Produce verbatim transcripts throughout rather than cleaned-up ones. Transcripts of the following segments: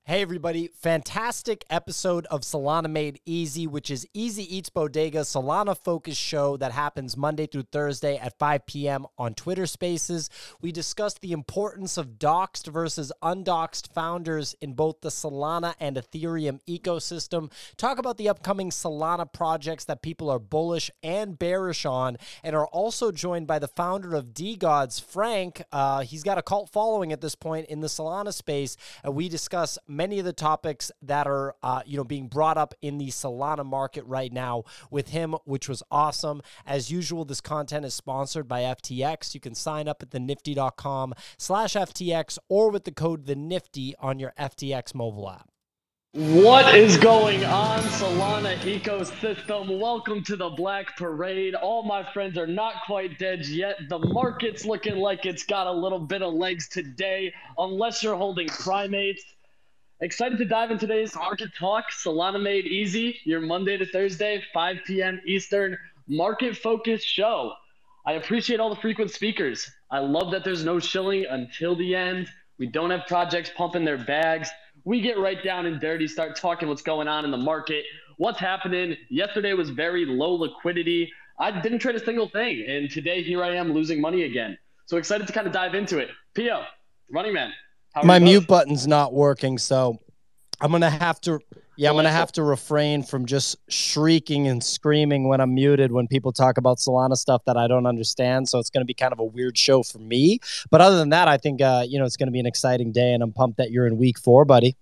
Hey everybody, fantastic episode of Solana Made Easy, which is Easy Eats Bodega's Solana focused show that happens Monday through Thursday at five p m on Twitter Spaces. We discussed the importance of doxed versus undoxed founders in both the Solana and Ethereum ecosystem, talk about the upcoming Solana projects that people are bullish and bearish on, and are also joined by the founder of DeGods, Frank. Uh, he's got a cult following at this point in the Solana space, and we discuss many of the topics that are, uh, you know, being brought up in the Solana market right now with him, which was awesome. As usual, this content is sponsored by F T X. You can sign up at the nifty dot com slash F T X or with the code the nifty on your F T X mobile app. What is going on, Solana ecosystem? Welcome to the Black Parade. All my friends are not quite dead yet. The market's looking like it's got a little bit of legs today, unless you're holding primates. Excited to dive in today's Market Talk, Solana Made Easy, your Monday to Thursday, five p m Eastern, market-focused show. I appreciate all the frequent speakers. I love that there's no shilling until the end. We don't have projects pumping their bags. We get right down and dirty, start talking what's going on in the market, what's happening. Yesterday was very low liquidity. I didn't trade a single thing, and today here I am losing money again. So excited to kind of dive into it. Pio, Running Man. My mute button's not working, so I'm gonna have to. Yeah, I'm gonna have to refrain from just shrieking and screaming when I'm muted when people talk about Solana stuff that I don't understand. So it's gonna be kind of a weird show for me. But other than that, I think uh, you know it's gonna be an exciting day, and I'm pumped that you're in week four, buddy.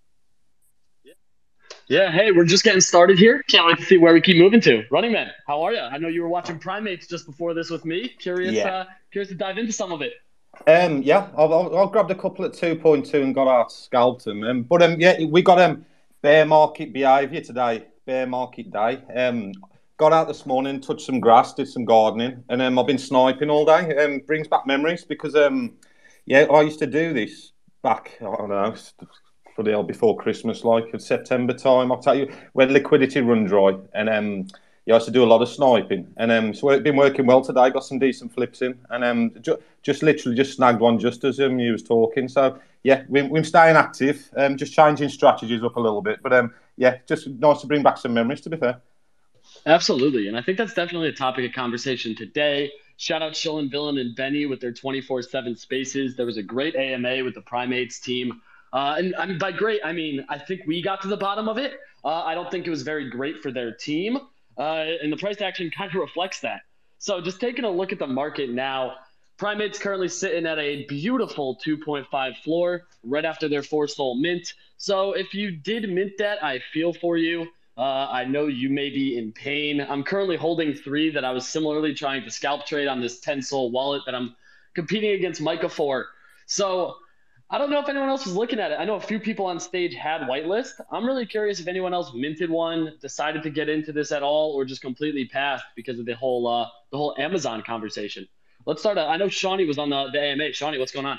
Yeah, hey, we're just getting started here. Can't wait to see where we keep moving to. Running Man, how are you? I know you were watching Primates just before this with me. Curious, yeah. uh, curious to dive into some of it. Um, yeah, I've, I've grabbed a couple at two point two and got out, scalped them. Um, but um, yeah, we got um bear market behaviour today, bear market day. Um, got out this morning, touched some grass, did some gardening, and um, I've been sniping all day. Um, brings back memories because um, yeah, I used to do this back, I don't know, for the hell before Christmas, like at September time. I'll tell you when liquidity run dry, and um. Yeah, I used to do a lot of sniping, and um, so it's been working well today. Got some decent flips in, and um, ju just literally just snagged one just as um you was talking. So yeah, we we're staying active, um, just changing strategies up a little bit, but um, yeah, just nice to bring back some memories. To be fair, absolutely, and I think that's definitely a topic of conversation today. Shout out Shilling, Villain, and Benny with their twenty-four seven spaces. There was a great A M A with the Primates team, uh, and I mean by great, I mean I think we got to the bottom of it. Uh, I don't think it was very great for their team. Uh, and the price action kind of reflects that. So just taking a look at the market now, Primate's currently sitting at a beautiful two point five floor right after their four soul mint. So if you did mint that, I feel for you. Uh, I know you may be in pain. I'm currently holding three that I was similarly trying to scalp trade on this ten soul wallet that I'm competing against Micah for. So I don't know if anyone else was looking at it. I know a few people on stage had whitelist. I'm really curious if anyone else minted one, decided to get into this at all, or just completely passed because of the whole uh, the whole Amazon conversation. Let's start. Uh, I know Shawnee was on the, the A M A. Shawnee, what's going on?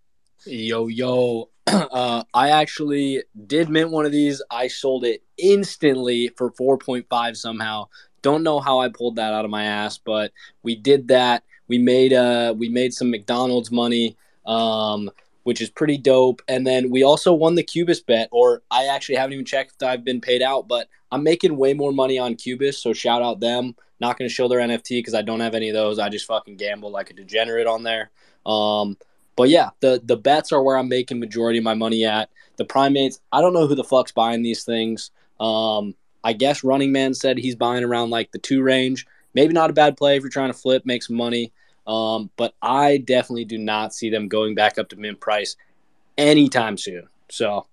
Yo, yo. uh, I actually did mint one of these. I sold it instantly for four point five somehow. Don't know how I pulled that out of my ass, but we did that. We made uh we made some McDonald's money. Um. which is pretty dope. And then we also won the Cubist bet, or I actually haven't even checked if I've been paid out, but I'm making way more money on Cubist, so shout out them. Not going to show their N F T because I don't have any of those. I just fucking gamble like a degenerate on there. Um, but yeah, the, the bets are where I'm making majority of my money at. The Primates, I don't know who the fuck's buying these things. Um, I guess Running Man said he's buying around like the two range. Maybe not a bad play if you're trying to flip, make some money. Um, but I definitely do not see them going back up to mint price anytime soon. So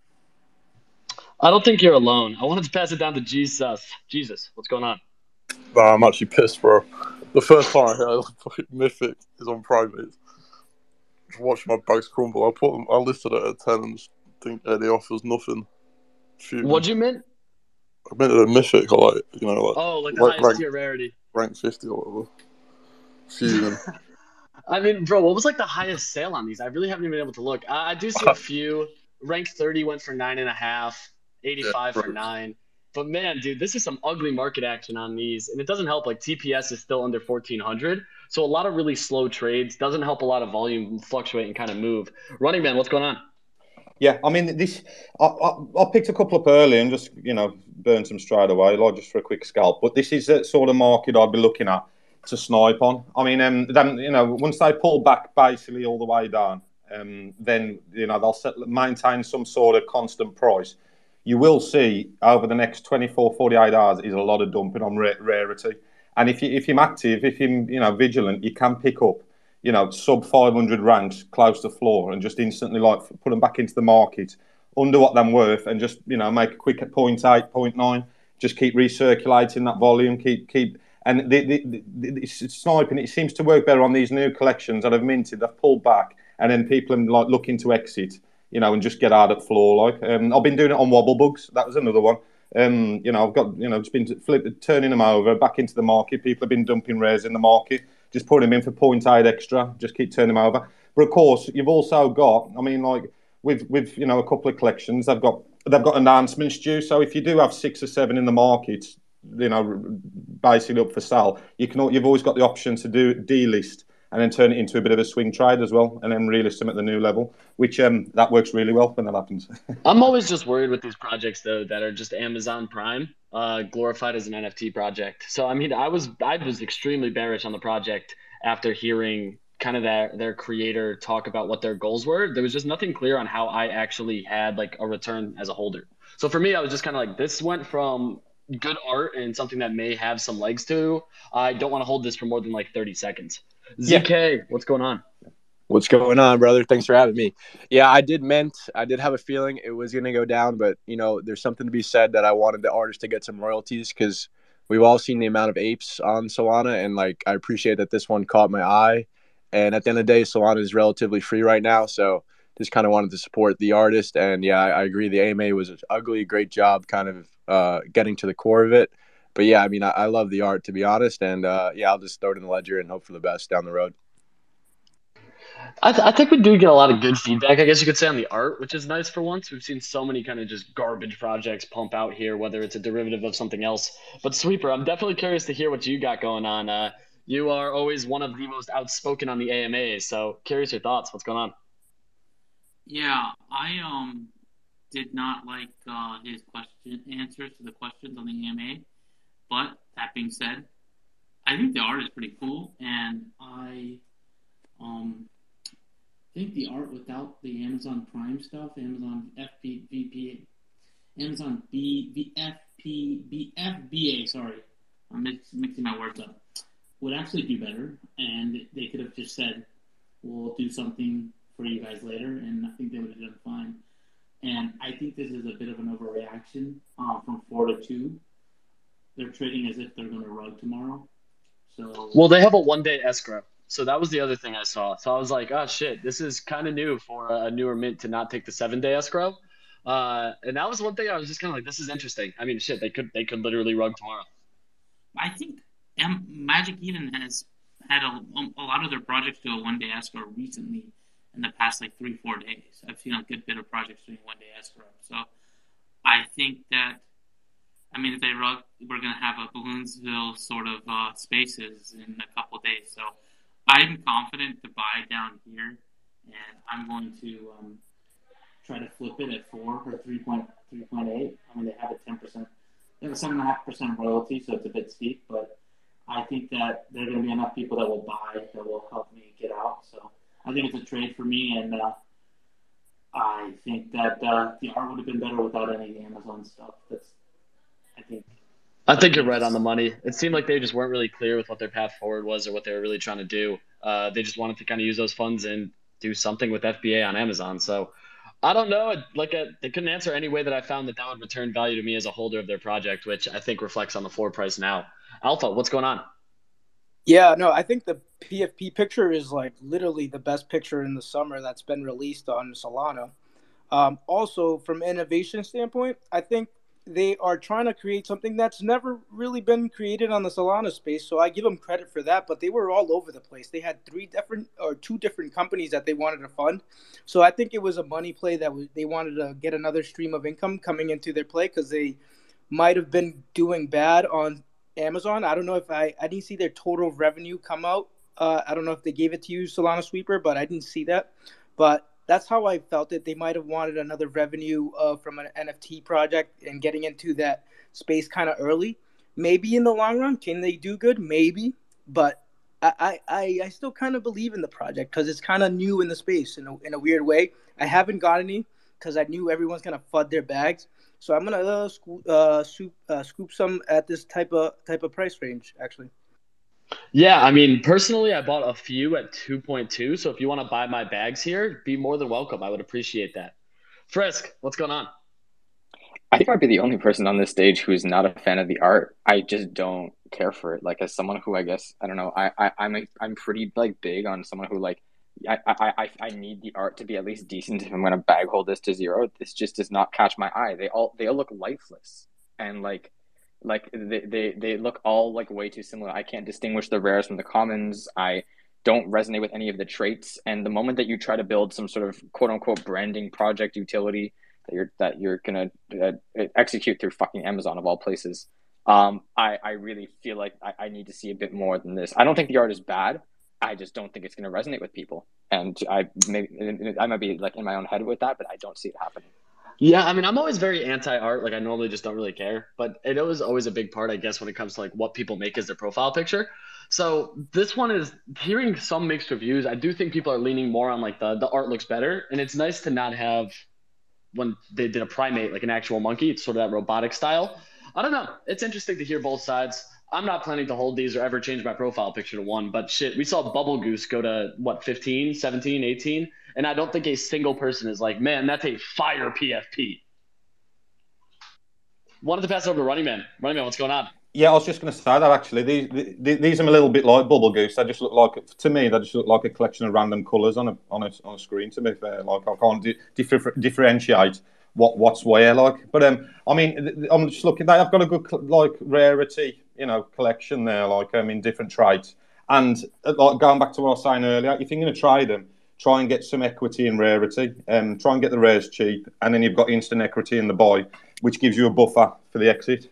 I don't think you're alone. I wanted to pass it down to Jesus. Jesus, what's going on? Nah, I'm actually pissed, bro. The first time I heard Mythic is on Private. Just watching my bags crumble. I put them. I listed it at ten and just think uh, the offer's nothing. Few, What'd you mint? I minted a Mythic, or like you know, like oh, like the rank, highest rank, tier rarity, rank fifty or whatever. Few. I mean, bro, what was like the highest sale on these? I really haven't even been able to look. I, I do see a few. Rank thirty went for nine and a half. eighty-five yeah, for nine. But man, dude, this is some ugly market action on these, and it doesn't help. Like T P S is still under fourteen hundred, so a lot of really slow trades doesn't help. A lot of volume fluctuate and kind of move. Running Man, what's going on? Yeah, I mean, this. I, I, I picked a couple up early and just, you know, burned some straight away, like just for a quick scalp. But this is the sort of market I'd be looking at to snipe on. I mean, um, then, you know, once they pull back basically all the way down, um, then, you know, they'll set, maintain some sort of constant price. You will see over the next twenty-four, forty-eight hours is a lot of dumping on ra- rarity. And if you if you're active, if you're, you know, vigilant, you can pick up, you know, sub five hundred ranks close to floor and just instantly like put them back into the market under what they're worth and just, you know, make a quick at point eight, point nine, just keep recirculating that volume, keep keep and the, the, the, the sniping. It seems to work better on these new collections that have minted, they've pulled back, and then people are like looking to exit, you know, and just get out at floor. Like um, I've been doing it on wobble bugs. That was another one. Um, you know, I've got, you know, just been flip, turning them over back into the market. People have been dumping rares in the market, just putting them in for point eight extra. Just keep turning them over. But of course, you've also got, I mean, like with with you know a couple of collections, they've got they've got announcements due. So if you do have six or seven in the market, you know, basically up for sale, you can you've always got the option to do delist and then turn it into a bit of a swing trade as well, and then relist them at the new level, which um that works really well when that happens. I'm always just worried with these projects though that are just Amazon Prime, uh, glorified as an N F T project. So I mean, I was I was extremely bearish on the project after hearing kind of their their creator talk about what their goals were. There was just nothing clear on how I actually had like a return as a holder. So for me, I was just kind of like, this went from good art and something that may have some legs to, I don't want to hold this for more than like thirty seconds. Z K, yeah. What's going on? What's going on, brother? Thanks for having me. Yeah, I did meant, I did have a feeling it was going to go down, but, you know, there's something to be said that I wanted the artist to get some royalties because we've all seen the amount of apes on Solana, and, like, I appreciate that this one caught my eye. And at the end of the day, Solana is relatively free right now, so just kind of wanted to support the artist. And, yeah, I, I agree. The A M A was ugly. Great job kind of uh, getting to the core of it. But, yeah, I mean, I, I love the art, to be honest. And, uh, yeah, I'll just throw it in the ledger and hope for the best down the road. I, th- I think we do get a lot of good feedback, I guess you could say, on the art, which is nice for once. We've seen so many kind of just garbage projects pump out here, whether it's a derivative of something else. But Sweeper, I'm definitely curious to hear what you got going on. Uh, you are always one of the most outspoken on the A M A, so curious your thoughts. What's going on? Yeah, I um did not like uh, his question answers to the questions on the A M A. But that being said, I think the art is pretty cool, and I um. I think the art without the Amazon Prime stuff, Amazon F P V P, Amazon B V F P B F B A, sorry, I'm mix, mixing my words up, would actually do better. And they could have just said, we'll do something for you guys later, and I think they would have done fine. And I think this is a bit of an overreaction uh, from four to two. They're trading as if they're going to rug tomorrow. So well, they have a one-day escrow. So that was the other thing I saw. So I was like, oh, shit, this is kind of new for a newer mint to not take the seven-day escrow. Uh, and that was one thing I was just kind of like, this is interesting. I mean, shit, they could they could literally rug tomorrow. I think M- Magic Eden has had a, a lot of their projects do a one-day escrow recently in the past, like, three, four days. I've seen a good bit of projects doing one-day escrow. So I think that, I mean, if they rug, we're going to have a Balloonsville sort of uh, spaces in a couple days. So I'm confident to buy down here, and I'm going to um, try to flip it at four or three point three point eight. I mean, they have a ten percent, they have a seven and a half percent royalty, so it's a bit steep. But I think that there are going to be enough people that will buy that will help me get out. So I think it's a trade for me, and uh, I think that uh, the art would have been better without any of the Amazon stuff. That's, I think. I think you're right on the money. It seemed like they just weren't really clear with what their path forward was or what they were really trying to do. Uh, they just wanted to kind of use those funds and do something with F B A on Amazon. So I don't know. Like a, they couldn't answer any way that I found that that would return value to me as a holder of their project, which I think reflects on the floor price now. Alpha, what's going on? Yeah, no, I think the P F P picture is like literally the best picture in the summer that's been released on Solana. Um, also, from an innovation standpoint, I think they are trying to create something that's never really been created on the Solana space. So I give them credit for that, but they were all over the place. They had three different or two different companies that they wanted to fund. So I think it was a money play that was, they wanted to get another stream of income coming into their play because they might have been doing bad on Amazon. I don't know if I, I didn't see their total revenue come out. Uh, I don't know if they gave it to you, Solana Sweeper, but I didn't see that. But that's how I felt it. They might have wanted another revenue uh, from an N F T project and getting into that space kind of early. Maybe in the long run, can they do good? Maybe, but I I, I still kind of believe in the project because it's kind of new in the space in a, in a weird way. I haven't got any because I knew everyone's gonna fud their bags, so I'm gonna uh, scoop uh, scoop, uh, scoop some at this type of type of price range actually. Yeah, I mean, personally, I bought a few at two point two. So if you want to buy my bags here, be more than welcome. I would appreciate that. Frisk, what's going on? I think I'd be the only person on this stage who's not a fan of the art. I just don't care for it. Like as someone who I guess I don't know, I, I I'm a, I'm pretty like big on someone who like I, I I I need the art to be at least decent if I'm gonna bag hold this to zero. This just does not catch my eye. They all they all look lifeless and like like they they, they look all like way too similar. I can't distinguish the rares from the commons. I don't resonate with any of the traits. And the moment that you try to build some sort of quote unquote branding project utility that you're that you're gonna uh, execute through fucking Amazon of all places, um, I I really feel like I, I need to see a bit more than this. I don't think the art is bad. I just don't think it's gonna resonate with people, and I maybe I might be like in my own head with that, but I don't see it happening. Yeah, I mean, I'm always very anti-art. Like, I normally just don't really care, but it was always a big part, I guess, when it comes to like what people make as their profile picture. So this one is hearing some mixed reviews. I do think people are leaning more on like the the art looks better, and it's nice to not have when they did a primate, like an actual monkey. It's sort of that robotic style. I don't know. It's interesting to hear both sides. I'm not planning to hold these or ever change my profile picture to one, but shit, we saw Bubble Goose go to what, fifteen, seventeen, eighteen? And I don't think a single person is like, man, that's a fire P F P. Wanted to pass it over to Running Man. Running Man, what's going on? Yeah, I was just going to say that actually. These, these these are a little bit like Bubble Goose. They just look like, to me, they just look like a collection of random colours on a on a on a screen. To be fair, like I can't di- differ, differentiate what what's where. Like, but um, I mean, I'm just looking. They have got a good like rarity, you know, collection there. Like um, in different traits. And uh, like going back to what I was saying earlier, if you're going to try them, try and get some equity in rarity. Um, try and get the rares cheap, and then you've got instant equity in the buy, which gives you a buffer for the exit.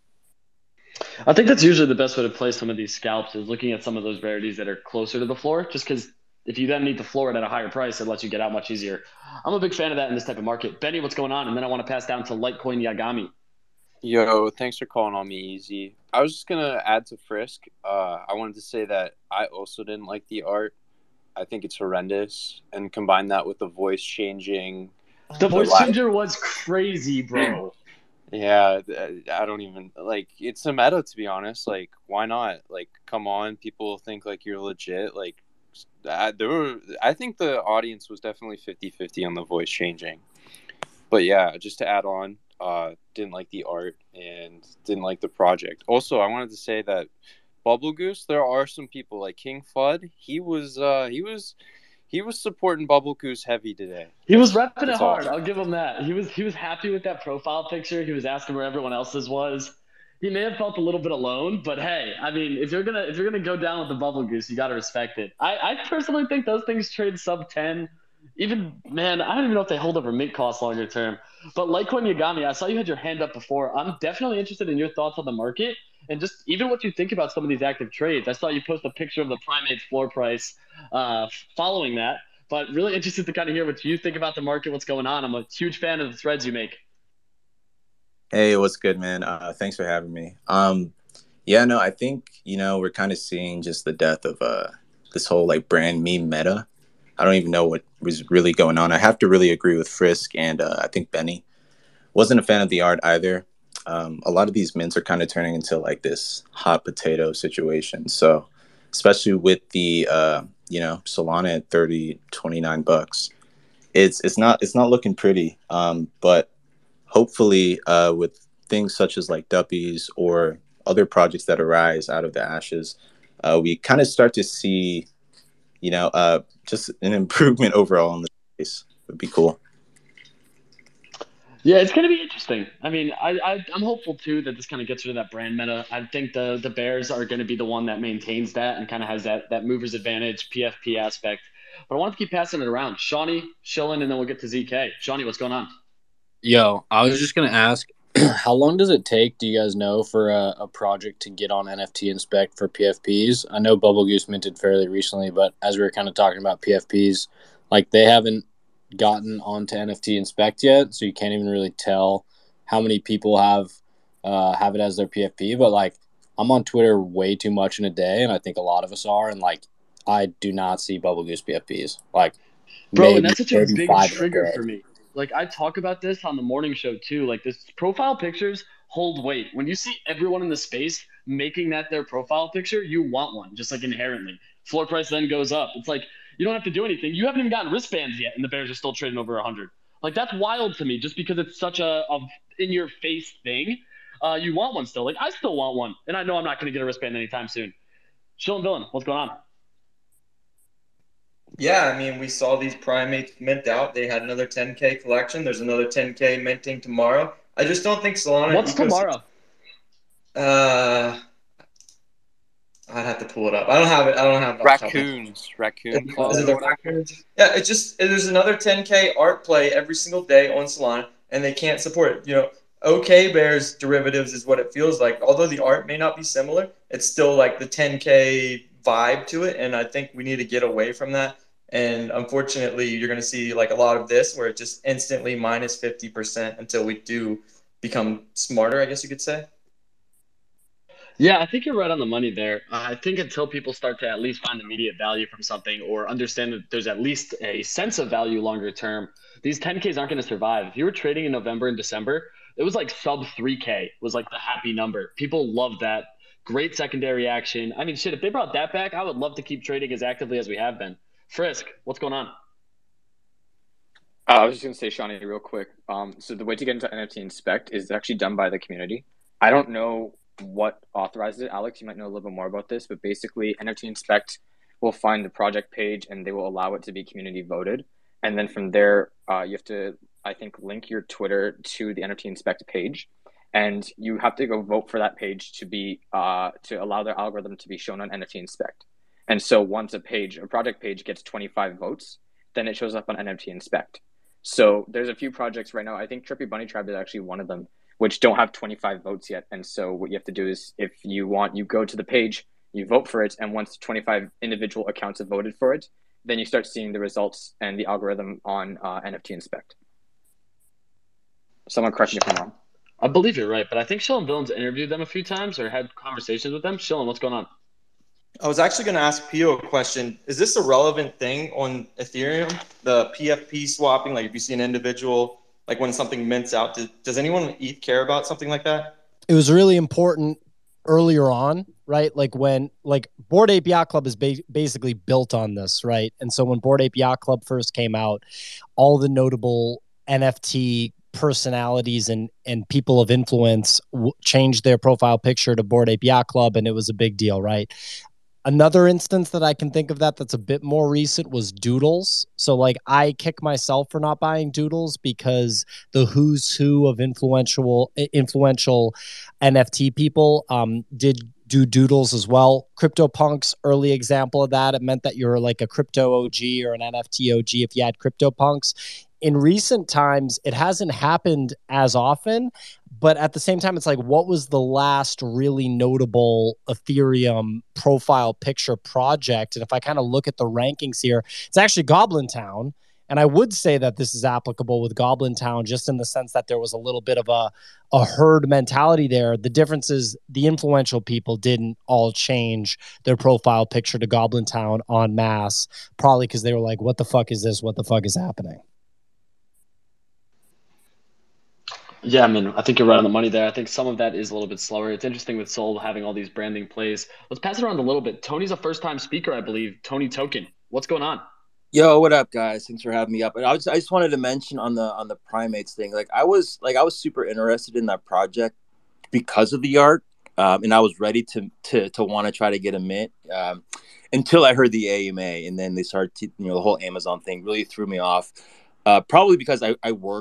I think that's usually the best way to play some of these scalps is looking at some of those rarities that are closer to the floor, just because if you then need to floor it at a higher price, it lets you get out much easier. I'm a big fan of that in this type of market. Benny, what's going on? And then I want to pass down to Litecoin Yagami. Yo, thanks for calling on me, Easy. I was just going to add to Frisk. Uh, I wanted to say that I also didn't like the art. I think it's horrendous. And combine that with the voice changing. The voice changer was crazy, bro. Yeah, I don't even like it's a meta, to be honest. Like, why not? Like, come on, people think like you're legit. Like, I, there were, I think the audience was definitely fifty-fifty on the voice changing. But yeah, just to add on, uh, didn't like the art and didn't like the project. Also, I wanted to say that Bubble Goose, there are some people like King Fudd. He was, uh, he was. He was supporting Bubble Goose heavy today. He was repping it all. hard. I'll give him that. He was he was happy with that profile picture. He was asking where everyone else's was. He may have felt a little bit alone, but hey, I mean, if you're gonna if you're gonna go down with the Bubble Goose, you got to respect it. I, I personally think those things trade sub ten. Even man, I don't even know if they hold over mint cost longer term. But Litecoin Yagami, I saw you had your hand up before. I'm definitely interested in your thoughts on the market and just even what you think about some of these active trades. I saw you post a picture of the Primate's floor price uh, following that. But really interested to kind of hear what you think about the market, what's going on. I'm a huge fan of the threads you make. Hey, what's good, man? Uh, thanks for having me. Um, yeah, no, I think, you know, we're kind of seeing just the death of uh, this whole like brand meme meta. I don't even know what was really going on. I have to really agree with Frisk and uh, I think Benny. Wasn't a fan of the art either. Um, a lot of these mints are kind of turning into like this hot potato situation. So especially with the, uh, you know, Solana at thirty, twenty-nine bucks, it's it's not it's not looking pretty. Um, but hopefully uh, with things such as like Duppies or other projects that arise out of the ashes, uh, we kind of start to see, you know, uh, just an improvement overall in the space. Would be cool. Yeah, it's going to be interesting. I mean, I, I, I'm hopeful, too, that this kind of gets rid of that brand meta. I think the the Bears are going to be the one that maintains that and kind of has that that mover's advantage, P F P aspect. But I want to keep passing it around. Shawnee, Shillen, and then we'll get to Z K. Shawnee, what's going on? Yo, I was just going to ask, how long does it take, do you guys know, for a, a project to get on N F T Inspect for P F Ps? I know Bubble Goose minted fairly recently, but as we were kind of talking about P F Ps, like they haven't gotten onto N F T Inspect yet, so you can't even really tell how many people have uh, have it as their P F P. But like, I'm on Twitter way too much in a day, and I think a lot of us are. And like, I do not see Bubble Goose P F Ps. Like, Bro, maybe, and that's such a maybe big five trigger a day. for me. Like, I talk about this on the morning show too. Like, this profile pictures hold weight. When you see everyone in the space making that their profile picture, you want one, just like inherently. Floor price then goes up. It's like, you don't have to do anything. You haven't even gotten wristbands yet, and the Bears are still trading over one hundred. Like, that's wild to me, just because it's such a, a in-your-face thing. Uh, you want one still. Like, I still want one, and I know I'm not going to get a wristband anytime soon. Chill and Villain, what's going on? Yeah, I mean, we saw these primates mint out. They had another ten K collection. There's another ten K minting tomorrow. I just don't think Solana. What's tomorrow? Uh, I'd have to pull it up. I don't have it. I don't have it. Raccoons. Raccoon Is it the raccoons? Yeah, it's just there's another ten K art play every single day on Solana, and they can't support it. You know, OK Bears derivatives is what it feels like. Although the art may not be similar, it's still like the ten K vibe to it, and I think we need to get away from that. And unfortunately, you're going to see like a lot of this where it just instantly minus fifty percent until we do become smarter, I guess you could say. Yeah, I think you're right on the money there. Uh, I think until people start to at least find immediate value from something or understand that there's at least a sense of value longer term, these ten Ks aren't going to survive. If you were trading in November and December, it was like sub three K was like the happy number. People loved that. Great secondary action. I mean, shit, if they brought that back, I would love to keep trading as actively as we have been. Frisk, what's going on? Uh, I was just going to say, Shawnee, real quick. Um, so the way to get into N F T Inspect is actually done by the community. I don't know what authorizes it. Alex, you might know a little bit more about this, but basically N F T Inspect will find the project page and they will allow it to be community voted. And then from there, uh, you have to, I think, link your Twitter to the N F T Inspect page. And you have to go vote for that page to be uh, to allow their algorithm to be shown on N F T Inspect. And so once a page, a project page gets twenty-five votes, then it shows up on N F T Inspect. So there's a few projects right now. I think Trippy Bunny Tribe is actually one of them, which don't have twenty-five votes yet. And so what you have to do is if you want, you go to the page, you vote for it. And once twenty-five individual accounts have voted for it, then you start seeing the results and the algorithm on uh, N F T Inspect. Someone correct me if I'm wrong. I believe you're right, but I think Shillin Villain's interviewed them a few times or had conversations with them. Shillin, what's going on? I was actually going to ask Pio a question. Is this a relevant thing on Ethereum, the P F P swapping? Like if you see an individual, like when something mints out, does, does anyone on E T H care about something like that? It was really important earlier on, right? Like when, like Bored Ape Yacht Club is ba- basically built on this, right? And so when Bored Ape Yacht Club first came out, all the notable N F T personalities and and people of influence w- changed their profile picture to Bored Ape Yacht Club, and it was a big deal, right? Another instance that I can think of that that's a bit more recent was Doodles. So like I kick myself for not buying Doodles because the who's who of influential influential N F T people um, did do Doodles as well. CryptoPunks, early example of that. It meant that you're like a crypto O G or an N F T O G if you had CryptoPunks. In recent times, it hasn't happened as often, but at the same time, it's like, what was the last really notable Ethereum profile picture project? And if I kind of look at the rankings here, it's actually Goblin Town. And I would say that this is applicable with Goblin Town just in the sense that there was a little bit of a, a herd mentality there. The difference is the influential people didn't all change their profile picture to Goblin Town en masse, probably because they were like, what the fuck is this? What the fuck is happening? Yeah, I mean, I think you're right on the money there. I think some of that is a little bit slower. It's interesting with Soul having all these branding plays. Let's pass it around a little bit. Tony's a first-time speaker, I believe. Tony Token, what's going on? Yo, what up, guys? Thanks for having me up. And I was, I just wanted to mention on the on the primates thing. Like, I was like, I was super interested in that project because of the art, um, and I was ready to to to want to try to get a mint um, until I heard the A M A, and then they started, to, you know, the whole Amazon thing really threw me off. Uh, probably because I I worked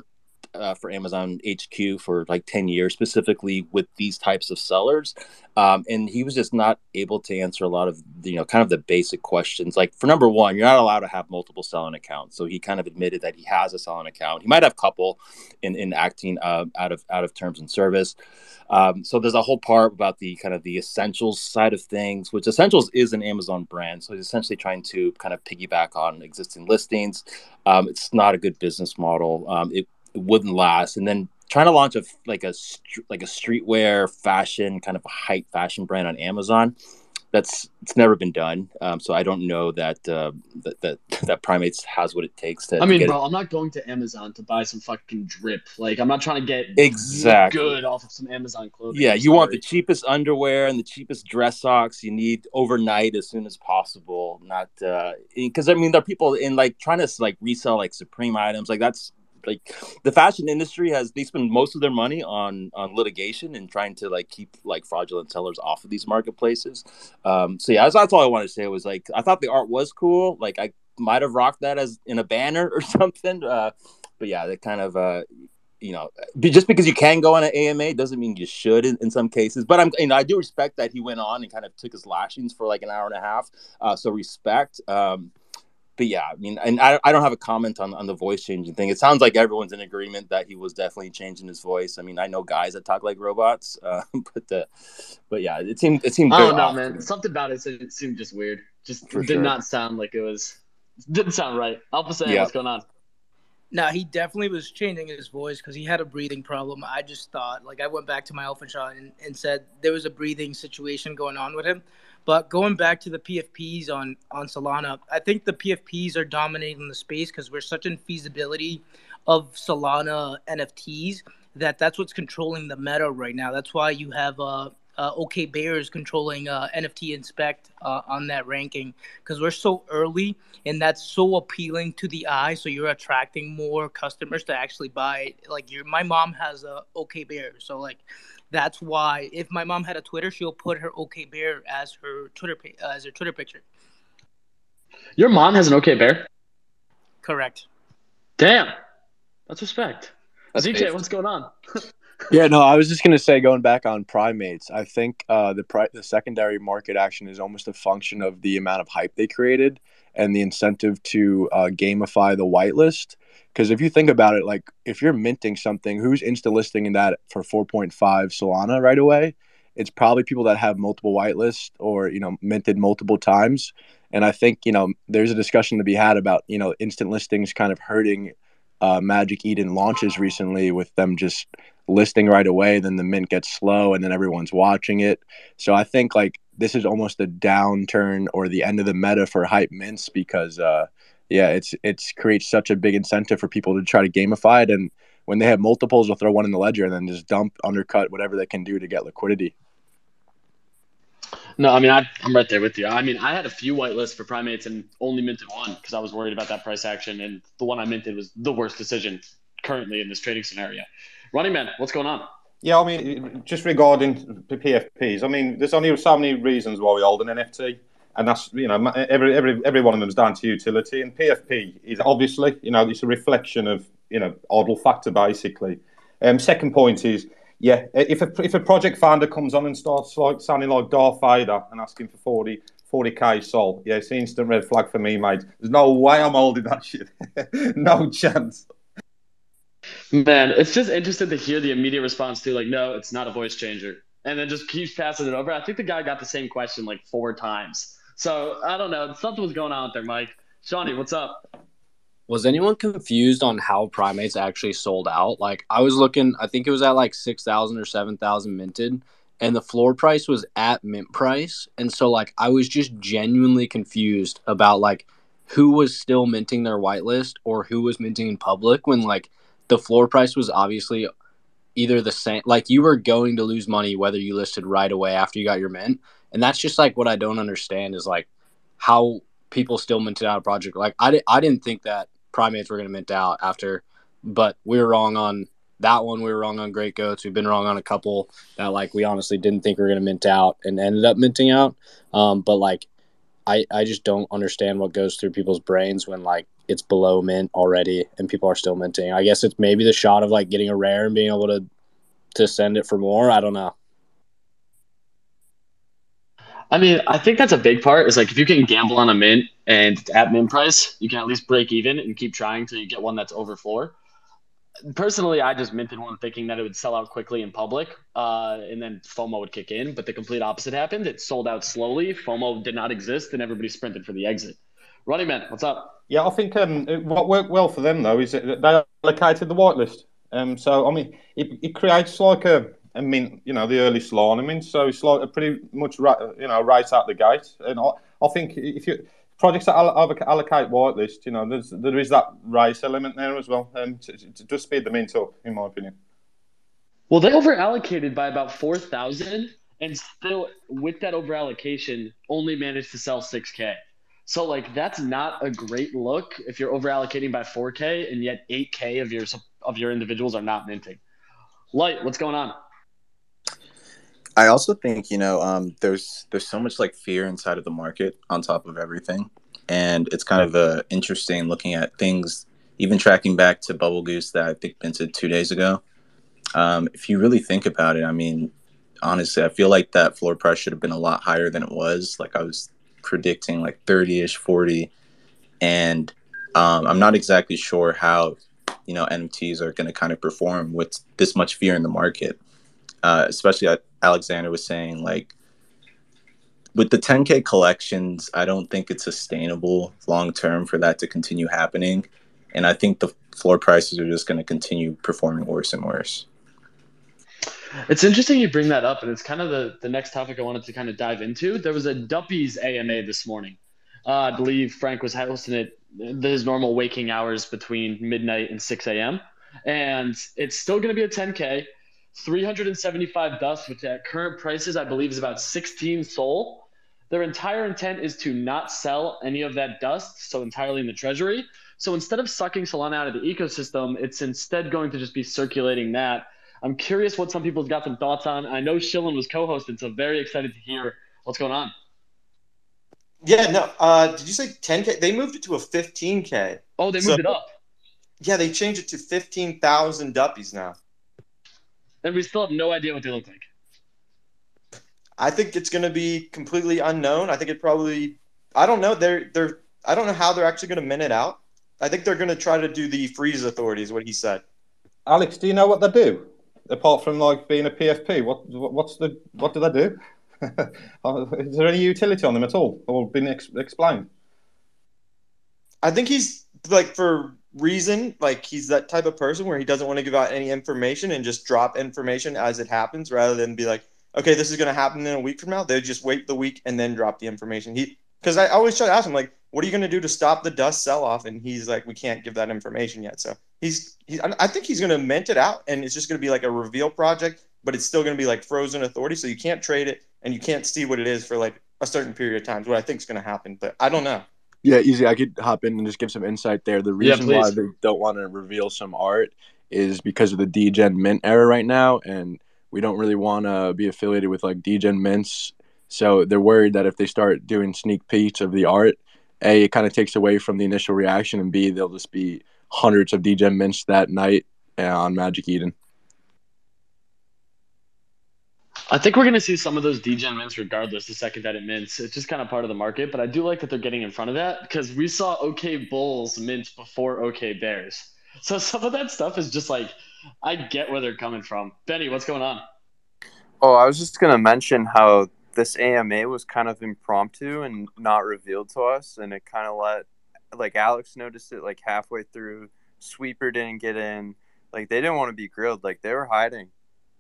uh, for Amazon H Q for like ten years, specifically with these types of sellers. Um, and he was just not able to answer a lot of, you know, kind of the basic questions. Like, for number one, you're not allowed to have multiple selling accounts. So he kind of admitted that he has a selling account. He might have a couple in, in acting uh, out of out of terms and service. Um, so there's a whole part about the kind of the essentials side of things, which Essentials is an Amazon brand. So he's essentially trying to kind of piggyback on existing listings. Um, it's not a good business model. Um, it, it wouldn't last. And then trying to launch a like a like a streetwear fashion kind of a hype fashion brand on Amazon, that's it's never been done. Um, so I don't know that uh, that that that Primates has what it takes to. I to mean, get bro, it. I'm not going to Amazon to buy some fucking drip. Like, I'm not trying to get Exactly. good off of some Amazon clothing. Yeah, I'm you want sorry. the cheapest underwear and the cheapest dress socks. You need overnight as soon as possible. Not because I mean, there are people in like trying to like resell like Supreme items. Like that's like the fashion industry has they spend most of their money on on litigation and trying to like keep like fraudulent sellers off of these marketplaces. Um, so yeah, that's, that's all I wanted to say. Was like I thought the art was cool. Like I might have rocked that as in a banner or something. Uh, but yeah, that kind of. Uh, You know, be- just because you can go on an A M A doesn't mean you should in, in some cases. But I'm, you know, I do respect that he went on and kind of took his lashings for like an hour and a half. Uh, so respect. Um, but yeah, I mean, and I, I don't have a comment on, on the voice changing thing. It sounds like everyone's in agreement that he was definitely changing his voice. I mean, I know guys that talk like robots, uh, but the, but yeah, it seemed it seemed. I very don't know, off to man. me. Something about it seemed, seemed just weird. Just For did sure. not sound like it was. Didn't sound right. Alpha Sam, Yeah. what's going on? No, he definitely was changing his voice because he had a breathing problem. I just thought, like, I went back to my Alpha shot and, and said there was a breathing situation going on with him. But going back to the P F Ps on, on Solana, I think the P F Ps are dominating the space because we're such in feasibility of Solana N F Ts that that's what's controlling the meta right now. That's why you have uh, uh, OK Bears controlling uh, N F T Inspect uh, on that ranking because we're so early and that's so appealing to the eye. So you're attracting more customers to actually buy it. Like your, my mom has a OK Bear, so like that's why if my mom had a Twitter, she'll put her OK Bear as her Twitter pa- uh, as her Twitter picture. Your mom has an OK Bear? Correct. Damn. That's respect. That's Z K, based. what's going on? Yeah, no, I was just gonna say, going back on Primates, I think uh, the pri- the secondary market action is almost a function of the amount of hype they created and the incentive to uh, gamify the whitelist. Because if you think about it, like if you're minting something, who's insta listing that for four point five Solana right away? It's probably people that have multiple whitelists or you know minted multiple times. And I think you know there's a discussion to be had about you know instant listings kind of hurting uh, Magic Eden launches recently with them just listing right away, then the mint gets slow and then everyone's watching it. So I think like this is almost a downturn or the end of the meta for hype mints because uh yeah, it's it's creates such a big incentive for people to try to gamify it, and when they have multiples they'll throw one in the ledger and then just dump, undercut whatever they can do to get liquidity. No, I mean, I, I'm right there with you. I mean, I had a few whitelists for Primates and only minted one because I was worried about that price action, and the one I minted was the worst decision currently in this trading scenario. Running Man, what's going on? Yeah, I mean, just regarding the P F Ps, I mean, there's only so many reasons why we hold an N F T, and that's you know every every every one of them is down to utility. And P F P is obviously you know it's a reflection of you know idle factor basically. Um, second point is yeah, if a if a project founder comes on and starts like sounding like Darth Vader and asking for forty. forty K Sol, yeah, it's an instant red flag for me, mate. There's no way I'm holding that shit. No chance. Man, it's just interesting to hear the immediate response to like, no, it's not a voice changer, and then just keeps passing it over. I think the guy got the same question like four times. So I don't know. Something was going on with there, Mike. Shawnee, what's up? Was anyone confused on how Primates actually sold out? Like I was looking, I think it was at like six thousand or seven thousand minted, and the floor price was at mint price. And so like I was just genuinely confused about like who was still minting their whitelist or who was minting in public when like the floor price was obviously either the same. Like you were going to lose money whether you listed right away after you got your mint. And that's just like what I don't understand is like how people still minted out a project. Like I, di- I didn't think that Primates were going to mint out after, but we were wrong on that one. We were wrong on Great Goats. We've been wrong on a couple that like we honestly didn't think we were going to mint out and ended up minting out. Um, but like I, I just don't understand what goes through people's brains when like it's below mint already, and people are still minting. I guess it's maybe the shot of like getting a rare and being able to to send it for more. I don't know. I mean, I think that's a big part. Is like if you can gamble on a mint and at mint price, you can at least break even and keep trying till you get one that's over floor. Personally, I just minted one thinking that it would sell out quickly in public, uh, and then FOMO would kick in. But the complete opposite happened. It sold out slowly. FOMO did not exist, and everybody sprinted for the exit. Running Man, what's up? Yeah, I think um, what worked well for them though is that they allocated the whitelist. Um, so I mean, it, it creates like a, a mint, you know, the early Solana mint. So it's like a pretty much right, you know, right out the gate. And I, I think if you projects that allocate whitelist, you know, there's there is that race element there as well, um, to, to just speed the mint up, in my opinion. Well, they over allocated by about four thousand, and still with that over allocation, only managed to sell six K. So like that's not a great look if you're over allocating by four K and yet eight K of your of your individuals are not minting. Light, what's going on? I also think, you know, um, there's there's so much like fear inside of the market on top of everything. And it's kind of uh, interesting looking at things, even tracking back to Bubble Goose that I think minted two days ago. Um, if you really think about it, I mean, honestly, I feel like that floor price should have been a lot higher than it was. Like I was predicting like thirty-ish, forty. And um, I'm not exactly sure how, you know, N F Ts are going to kind of perform with this much fear in the market. Uh, especially uh, Alexander was saying, like, with the ten K collections, I don't think it's sustainable long term for that to continue happening. And I think the floor prices are just going to continue performing worse and worse. It's interesting you bring that up, and it's kind of the, the next topic I wanted to kind of dive into. There was a Duppies A M A this morning. Uh, I believe Frank was hosting it his normal waking hours between midnight and six a.m. And it's still going to be a ten K. three hundred seventy-five dust, which at current prices, I believe, is about sixteen SOL. Their entire intent is to not sell any of that dust, so entirely in the treasury. So instead of sucking Solana out of the ecosystem, it's instead going to just be circulating that. I'm curious what some people's got some thoughts on. I know Shillen was co-hosting, so very excited to hear what's going on. Yeah, no. Uh, did you say ten K? They moved it to a fifteen K. Oh, they moved so, it up. Yeah, they changed it to fifteen thousand Duppies now. And we still have no idea what they look like. I think it's going to be completely unknown. I think it probably – I don't know. They're they're I don't know how they're actually going to mint it out. I think they're going to try to do the freeze authority is what he said. Alex, do you know what they do? Apart from like being a P F P, what what's the what do they do? Is there any utility on them at all, or been ex- explained? I think he's like for reason, like he's that type of person where he doesn't want to give out any information and just drop information as it happens, rather than be like, okay, this is going to happen in a week from now. They just wait the week and then drop the information. He because I always try to ask him like, what are you going to do to stop the dust sell off? And he's like, we can't give that information yet. So he's, he, I think he's going to mint it out, and it's just going to be like a reveal project, but it's still going to be like frozen authority. So you can't trade it and you can't see what it is for like a certain period of time. What I think is going to happen, but I don't know. Yeah, easy. I could hop in and just give some insight there. The reason yeah, why they don't want to reveal some art is because of the D-Gen mint era right now, and we don't really want to be affiliated with like D-Gen mints. So they're worried that if they start doing sneak peeks of the art, A, it kind of takes away from the initial reaction, and B, there'll just be hundreds of D-Gen mints that night uh, on Magic Eden. I think we're going to see some of those D-Gen mints regardless the second that it mints. It's just kind of part of the market, but I do like that they're getting in front of that because we saw OK Bulls mint before OK Bears. So some of that stuff is just like, I get where they're coming from. Benny, what's going on? Oh, I was just going to mention how this A M A was kind of impromptu and not revealed to us, and it kind of let, like Alex noticed it like halfway through. Sweeper didn't get in. Like they didn't want to be grilled. Like they were hiding.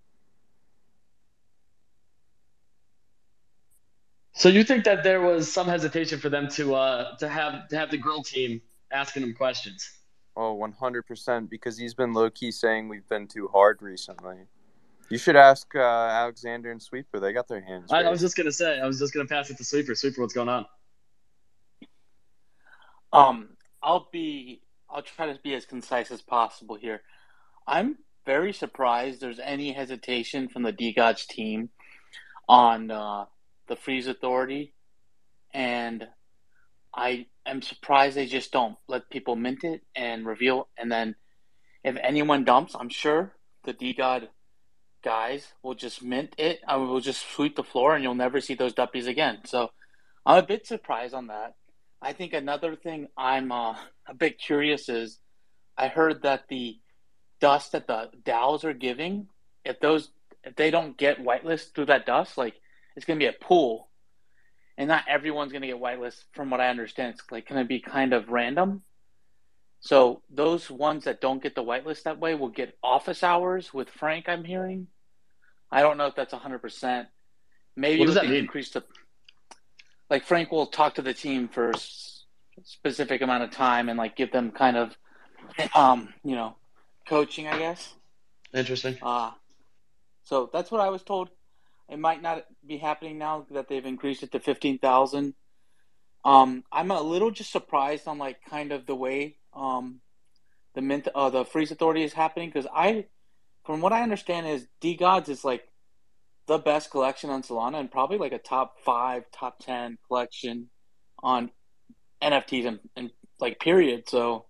So you think that there was some hesitation for them to uh to have to have the grill team asking them questions? Oh, one hundred percent, because he's been low-key saying we've been too hard recently. You should ask uh, Alexander and Sweeper. They got their hands I, raised. I was just going to say, I was just going to pass it to Sweeper. Sweeper, what's going on? Um, I'll be, I'll try to be as concise as possible here. I'm very surprised there's any hesitation from the D-Gods team on uh, the freeze authority. And I am surprised they just don't let people mint it and reveal. And then if anyone dumps, I'm sure the D-God guys will just mint it. I will just sweep the floor, and you'll never see those duppies again. So I'm a bit surprised on that. I think another thing I'm uh, a bit curious is I heard that the dust that the DAOs are giving, if those if they don't get whitelist through that dust, like it's gonna be a pool, and not everyone's gonna get whitelist. From what I understand, it's like gonna be kind of random. So those ones that don't get the whitelist that way will get office hours with Frank, I'm hearing. I don't know if that's one hundred percent. Maybe What does with that the mean? increase to, like Frank will talk to the team for a specific amount of time and like give them kind of, um, you know, coaching, I guess. Interesting. Uh, so that's what I was told. It might not be happening now that they've increased it to fifteen thousand. Um, I'm a little just surprised on like kind of the way um, the mint uh, the freeze authority is happening, because I, from what I understand, is D-Gods is like the best collection on Solana and probably like a top five, top ten collection on N F Ts and, and like period. So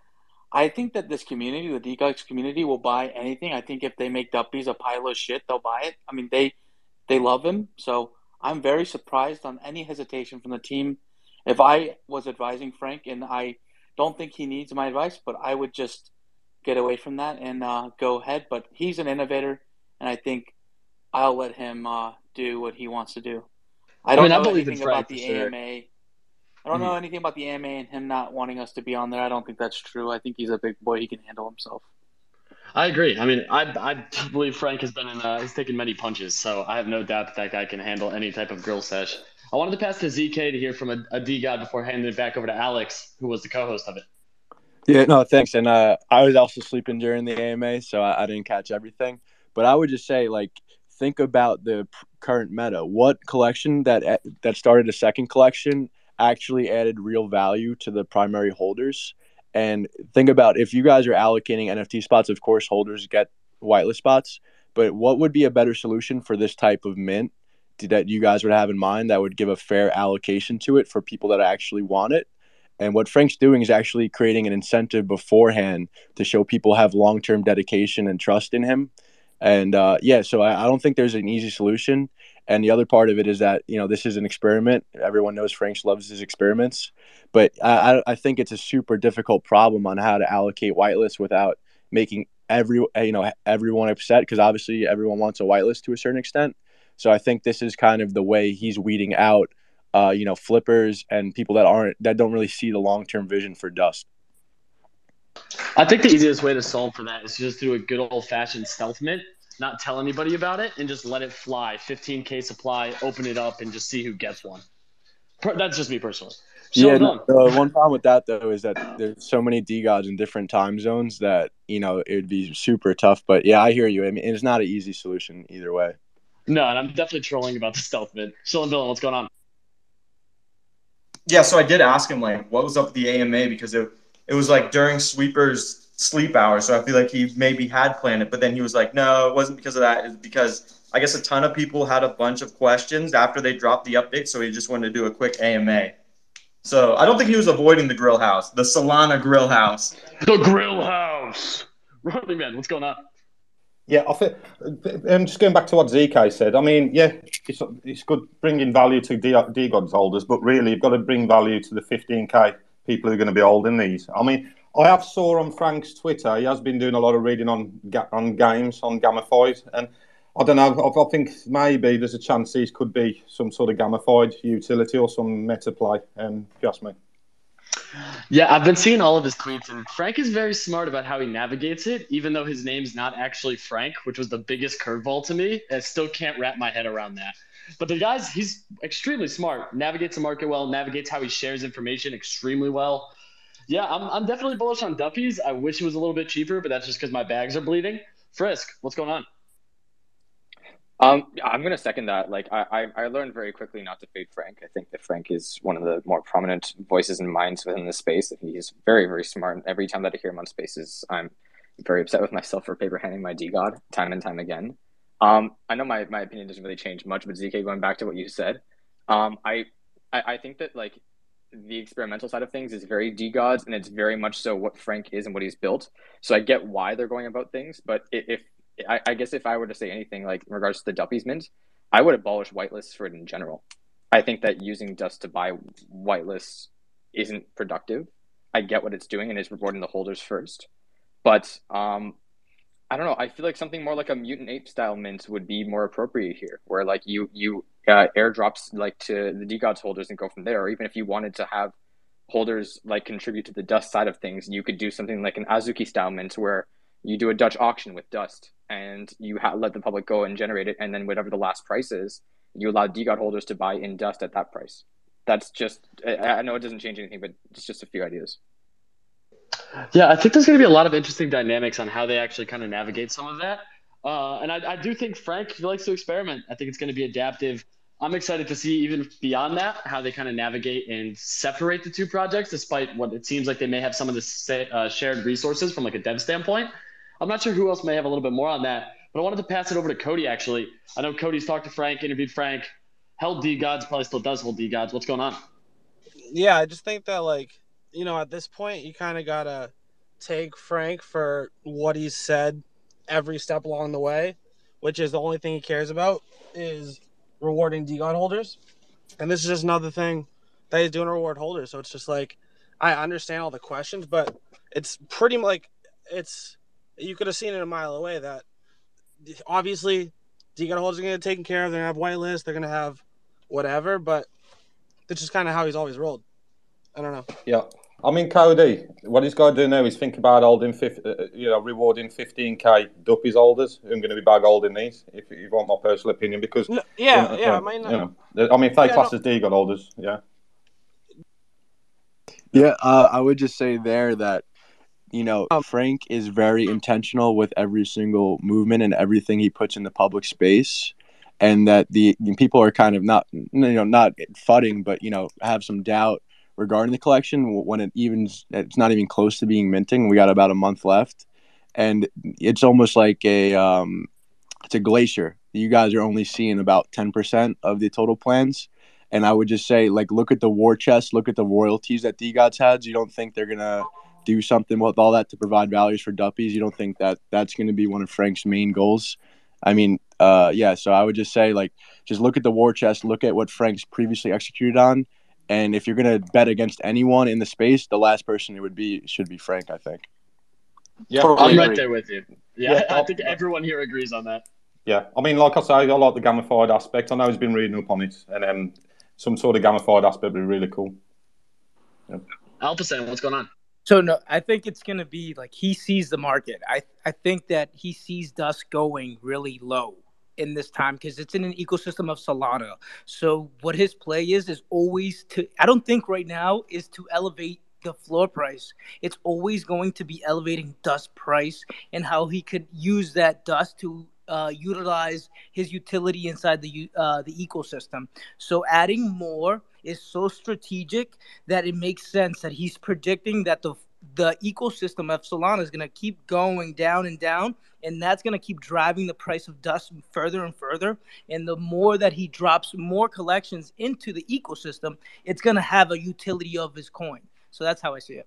I think that this community, the D-Gods community, will buy anything. I think if they make Duppies a pile of shit, they'll buy it. I mean, they they love him. So I'm very surprised on any hesitation from the team. If I was advising Frank, and I don't think he needs my advice, but I would just get away from that and uh, go ahead. But he's an innovator, and I think I'll let him uh, do what he wants to do. I I don't mean, I know believe in anything Frank about for the sure. A M A. I don't Mhm. know anything about the A M A and him not wanting us to be on there. I don't think that's true. I think he's a big boy. He can handle himself. I agree. I mean, I I believe Frank has been in. Uh, he's taken many punches, so I have no doubt that that guy can handle any type of grill sesh. I wanted to pass to Z K to hear from a, a D God before handing it back over to Alex, who was the co-host of it. Yeah, no, thanks. And uh, I was also sleeping during the A M A, so I, I didn't catch everything. But I would just say, like, think about the p- current meta. What collection that that started a second collection actually added real value to the primary holders? And think about, if you guys are allocating N F T spots, of course, holders get whitelist spots. But what would be a better solution for this type of mint that you guys would have in mind that would give a fair allocation to it for people that actually want it? And what Frank's doing is actually creating an incentive beforehand to show people have long-term dedication and trust in him. And uh, yeah, so I, I don't think there's an easy solution. And the other part of it is that, you know, this is an experiment. Everyone knows Frank loves his experiments, but I, I think it's a super difficult problem on how to allocate whitelists without making every, you know, everyone upset, because obviously everyone wants a whitelist to a certain extent. So I think this is kind of the way he's weeding out Uh, you know, flippers and people that aren't that don't really see the long term vision for Dust. I think the easiest way to solve for that is just do a good old fashioned stealth mint, not tell anybody about it, and just let it fly. fifteen K supply, open it up, and just see who gets one. Per- That's just me personally. Yeah, Sean no, Vaughn. the one problem with that though is that there's so many D gods in different time zones that, you know, it would be super tough. But yeah, I hear you. I mean, it's not an easy solution either way. No, and I'm definitely trolling about the stealth mint. Sean Vaughn, what's going on? Yeah, so I did ask him, like, what was up with the A M A, because it it was like during Sweeper's sleep hours, so I feel like he maybe had planned it, but then he was like, no, it wasn't because of that. It's because I guess a ton of people had a bunch of questions after they dropped the update, so he just wanted to do a quick A M A. So I don't think he was avoiding the grill house, the Solana grill house. The grill house. Running man, what's going on? Yeah, I think, um, just going back to what Z K said, I mean, yeah, it's, it's good bringing value to D Gods holders, but really you've got to bring value to the fifteen K people who are going to be holding these. I mean, I have saw on Frank's Twitter, he has been doing a lot of reading on on games, on gamified, and I don't know, I, I think maybe there's a chance these could be some sort of gamified utility or some meta play, um, if you ask me. Yeah, I've been seeing all of his tweets, and Frank is very smart about how he navigates it, even though his name's not actually Frank, which was the biggest curveball to me. I still can't wrap my head around that. But the guy's, he's extremely smart, navigates the market well, navigates how he shares information extremely well. Yeah, I'm, I'm definitely bullish on Duppies. I wish it was a little bit cheaper, but that's just because my bags are bleeding. Frisk, what's going on? Um, I'm gonna second that. Like, I, I, I learned very quickly not to fade Frank. I think that Frank is one of the more prominent voices and minds within the space. He's very, very smart. Every time that I hear him on Spaces, I'm very upset with myself for paper handing my D God time and time again. Um, I know my, my opinion doesn't really change much, but Z K, going back to what you said, um, I, I I think that like the experimental side of things is very D-Gods, and it's very much so what Frank is and what he's built. So I get why they're going about things, but if I, I guess if I were to say anything like in regards to the Duppies mint, I would abolish whitelists for it in general. I think that using dust to buy whitelists isn't productive. I get what it's doing and it's rewarding the holders first, but um, I don't know. I feel like something more like a Mutant Ape style mint would be more appropriate here, where like you you uh, airdrops like to the D-Gods holders and go from there. Or even if you wanted to have holders like contribute to the dust side of things, you could do something like an Azuki style mint where you do a Dutch auction with dust and you ha- let the public go and generate it, and then whatever the last price is, you allow D-God holders to buy in dust at that price. That's just, I, I know it doesn't change anything, but it's just a few ideas. Yeah, I think there's going to be a lot of interesting dynamics on how they actually kind of navigate some of that. Uh, and I, I do think Frank likes to experiment. I think it's going to be adaptive. I'm excited to see even beyond that, how they kind of navigate and separate the two projects, despite what it seems like they may have some of the uh, shared resources from like a dev standpoint. I'm not sure who else may have a little bit more on that, but I wanted to pass it over to Cody, actually. I know Cody's talked to Frank, interviewed Frank, held D-Gods, probably still does hold D-Gods. What's going on? Yeah, I just think that, like, you know, at this point, you kind of got to take Frank for what he's said every step along the way, which is the only thing he cares about is rewarding D-God holders. And this is just another thing that he's doing to reward holders. So it's just like, I understand all the questions, but it's pretty much like, it's, you could have seen it a mile away that obviously D-God holders are going to get taken care of. They're going to have whitelist. They're going to have whatever, but that's just kind of how he's always rolled. I don't know. Yeah. I mean, Cody, what he's got to do now is think about holding, uh, you know, rewarding fifteen K Duppies holders who are going to be bag holding these, if, if you want my personal opinion, because... No, yeah, you know, yeah, uh, I mean... You know, I mean, if they yeah, class no. as D-God holders, yeah. Yeah, uh, I would just say there that, you know, Frank is very intentional with every single movement and everything he puts in the public space, and that the people are kind of not, you know, not fudding, but, you know, have some doubt regarding the collection when it even it's not even close to being minting. We got about a month left, and it's almost like a um, it's a glacier. You guys are only seeing about ten percent of the total plans. And I would just say, like, look at the war chest, look at the royalties that D-Gods has. You don't think they're going to do something with all that to provide values for Duppies? You don't think that that's going to be one of Frank's main goals? I mean, uh, yeah, so I would just say, like, just look at the war chest, look at what Frank's previously executed on. And if you're going to bet against anyone in the space, the last person it would be should be Frank, I think. Yeah, Totally I'm right agree. there with you. Yeah, Yeah, I think everyone here agrees on that. Yeah, I mean, like I say, I like the gamified aspect. I know he's been reading up on it, and um, some sort of gamified aspect would be really cool. Yeah. Alphasan, what's going on? So no, I think it's gonna be like he sees the market. I I think that he sees dust going really low in this time because it's in an ecosystem of Solana. So what his play is is always to. I don't think right now is to elevate the floor price. It's always going to be elevating dust price and how he could use that dust to uh, utilize his utility inside the uh, the ecosystem. So adding more is so strategic that it makes sense that he's predicting that the the ecosystem of Solana is going to keep going down and down, and that's going to keep driving the price of dust further and further. And the more that he drops more collections into the ecosystem, it's going to have a utility of his coin. So that's how I see it.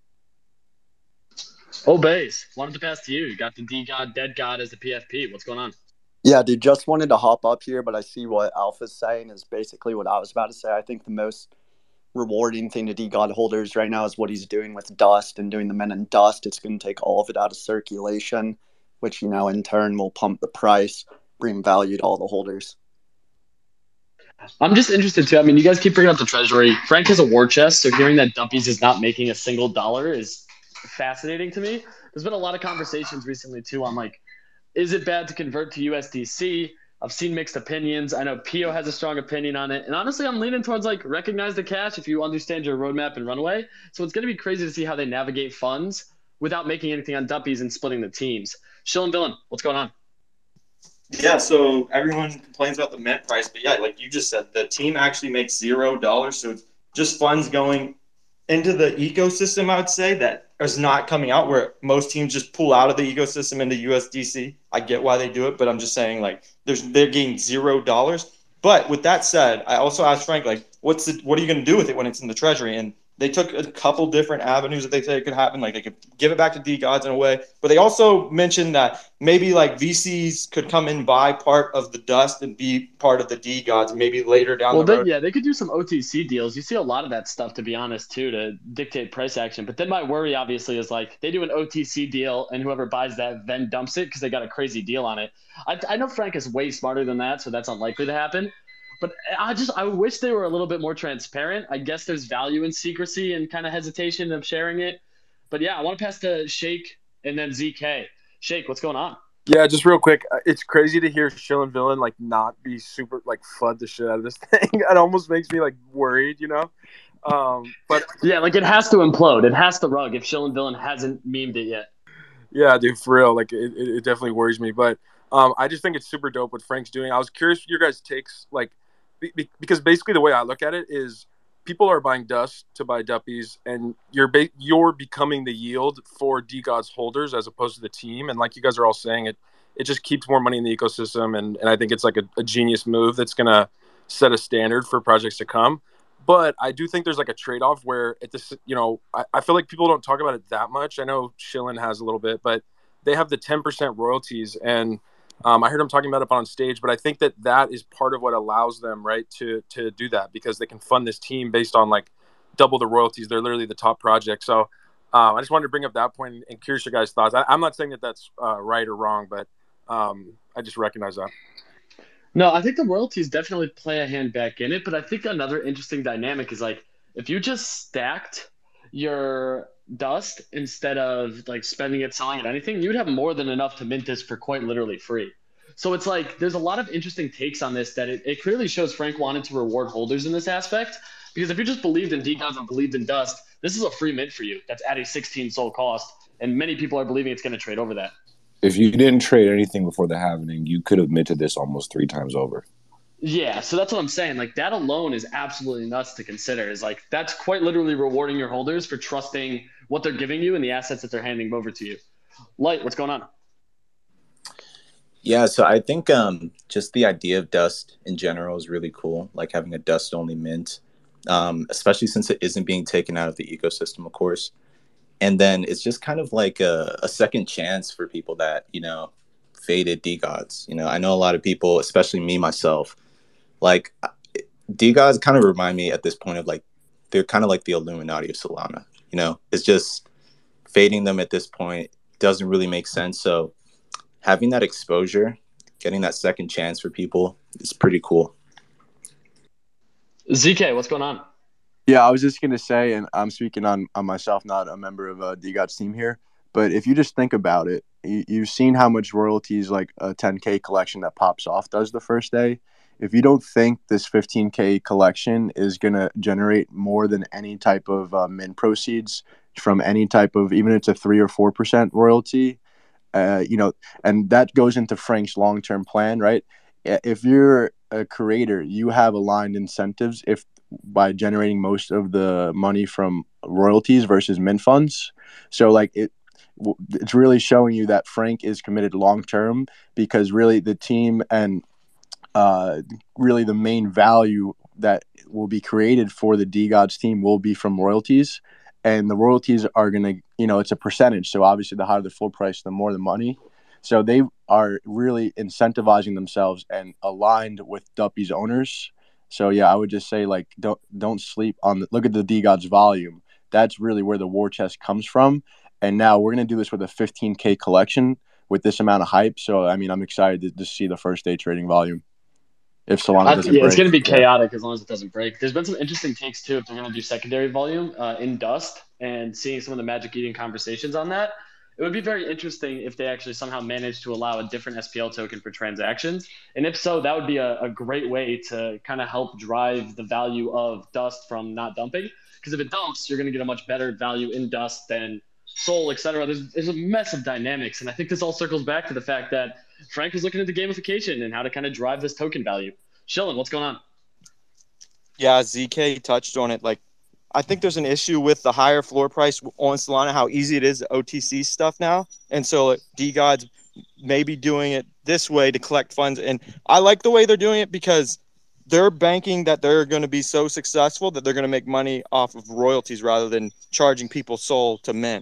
Oh, Baze, wanted to pass to you. You got the D-God, Dead God as the P F P. What's going on? Yeah, dude, just wanted to hop up here, but I see what Alpha's saying is basically what I was about to say. I think the most rewarding thing to D-God holders right now is what he's doing with dust and doing the men in dust. It's going to take all of it out of circulation, which, you know, in turn will pump the price, bring value to all the holders. I'm just interested, too. I mean, you guys keep bringing up the treasury. Frank has a war chest, so hearing that Duppies is not making a single dollar is fascinating to me. There's been a lot of conversations recently, too, on, like, is it bad to convert to U S D C? I've seen mixed opinions. I know Pio has a strong opinion on it. And honestly, I'm leaning towards, like, recognize the cash if you understand your roadmap and runway. So it's going to be crazy to see how they navigate funds without making anything on Duppies and splitting the teams. Shill and Villain, what's going on? Yeah, so everyone complains about the mint price, but yeah, like you just said, the team actually makes zero dollars. So it's just funds going into the ecosystem, I would say, that is not coming out, where most teams just pull out of the ecosystem into U S D C. I get why they do it, but I'm just saying, like, there's they're getting zero dollars. But with that said, I also asked Frank, like, what's the, what are you going to do with it when it's in the treasury? And they took a couple different avenues that they said it could happen. Like they could give it back to D-Gods in a way. But they also mentioned that maybe like V Cs could come in, buy part of the dust and be part of the D-Gods maybe later down well, the they, road. yeah, they could do some O T C deals. You see a lot of that stuff, to be honest, too, to dictate price action. But then my worry, obviously, is like they do an O T C deal and whoever buys that then dumps it because they got a crazy deal on it. I, I know Frank is way smarter than that, so that's unlikely to happen. But I just I wish they were a little bit more transparent. I guess there's value in secrecy and kind of hesitation of sharing it. But yeah, I want to pass to Shake and then Z K. Shake, what's going on? Yeah, just real quick. It's crazy to hear Shillin Villain like not be super like fud the shit out of this thing. It almost makes me like worried, you know. Um, but yeah, like it has to implode. It has to rug if Shillin Villain hasn't memed it yet. Yeah, dude, for real. Like it, it definitely worries me. But um, I just think it's super dope what Frank's doing. I was curious for your guys' takes, like. Because basically the way I look at it is people are buying dust to buy duppies, and you're ba- you're becoming the yield for D-Gods holders as opposed to the team. And like you guys are all saying, it it just keeps more money in the ecosystem, and, and I think it's like a, a genius move that's going to set a standard for projects to come. But I do think there's like a trade-off where at this, you know, I, I feel like people don't talk about it that much. I know Shillin has a little bit, but they have the ten percent royalties, and Um, I heard him talking about it on stage, but I think that that is part of what allows them, right, to to do that because they can fund this team based on like double the royalties. They're literally the top project. So um, I just wanted to bring up that point and curious your guys' thoughts. I, I'm not saying that that's uh, right or wrong, but um, I just recognize that. No, I think the royalties definitely play a hand back in it, but I think another interesting dynamic is like if you just stacked your dust instead of like spending it selling it anything, you'd have more than enough to mint this for quite literally free. So it's like there's a lot of interesting takes on this that it, it clearly shows Frank wanted to reward holders in this aspect, because if you just believed in D-Gods and believed in dust, this is a free mint for you that's at a sixteen sold cost, and many people are believing it's going to trade over that. If you didn't trade anything before the halving, you could have minted this almost three times over. Yeah, so that's what I'm saying. Like that alone is absolutely nuts to consider. Is like that's quite literally rewarding your holders for trusting what they're giving you and the assets that they're handing over to you. Light, what's going on? Yeah, so I think um, just the idea of dust in general is really cool, like having a dust-only mint, um, especially since it isn't being taken out of the ecosystem, of course. And then it's just kind of like a, a second chance for people that, you know, faded D-Gods. You know, I know a lot of people, especially me, myself, like D-Gods kind of remind me at this point of like, they're kind of like the Illuminati of Solana. You know, it's just fading them at this point doesn't really make sense. So having that exposure, getting that second chance for people is pretty cool. Z K, what's going on? Yeah, I was just going to say, and I'm speaking on, on myself, not a member of uh, D-Gods team here, but if you just think about it, you, you've seen how much royalties like a ten K collection that pops off does the first day. If you don't think this fifteen K collection is going to generate more than any type of uh, mint proceeds from any type of, even if it's a three or four percent royalty, uh, you know, and that goes into Frank's long-term plan, right? If you're a creator, you have aligned incentives if by generating most of the money from royalties versus mint funds. So like it, it's really showing you that Frank is committed long-term, because really the team and uh, really the main value that will be created for the D-Gods team will be from royalties. And the royalties are going to, you know, it's a percentage. So obviously the higher the floor price, the more the money. So they are really incentivizing themselves and aligned with Duppy's owners. So yeah, I would just say like don't don't sleep on the look at the D-Gods volume. That's really where the war chest comes from. And now we're gonna do this with a fifteen K collection with this amount of hype. So I mean, I'm excited to, to see the first day trading volume. If Solana doesn't yeah, break, it's going to be yeah. chaotic as long as it doesn't break. There's been some interesting takes too if they're going to do secondary volume uh, in Dust, and seeing some of the Magic Eden conversations on that. It would be very interesting if they actually somehow manage to allow a different S P L token for transactions. And if so, that would be a, a great way to kind of help drive the value of Dust from not dumping. Because if it dumps, you're going to get a much better value in Dust than Sol, et cetera. There's, there's a mess of dynamics. And I think this all circles back to the fact that Frank was looking into gamification and how to kind of drive this token value. Shillin, what's going on? Yeah, Z K touched on it. Like, I think there's an issue with the higher floor price on Solana, how easy it is to O T C stuff now. And so like, D-Gods may be doing it this way to collect funds. And I like the way they're doing it because they're banking that they're going to be so successful that they're going to make money off of royalties rather than charging people soul to mint.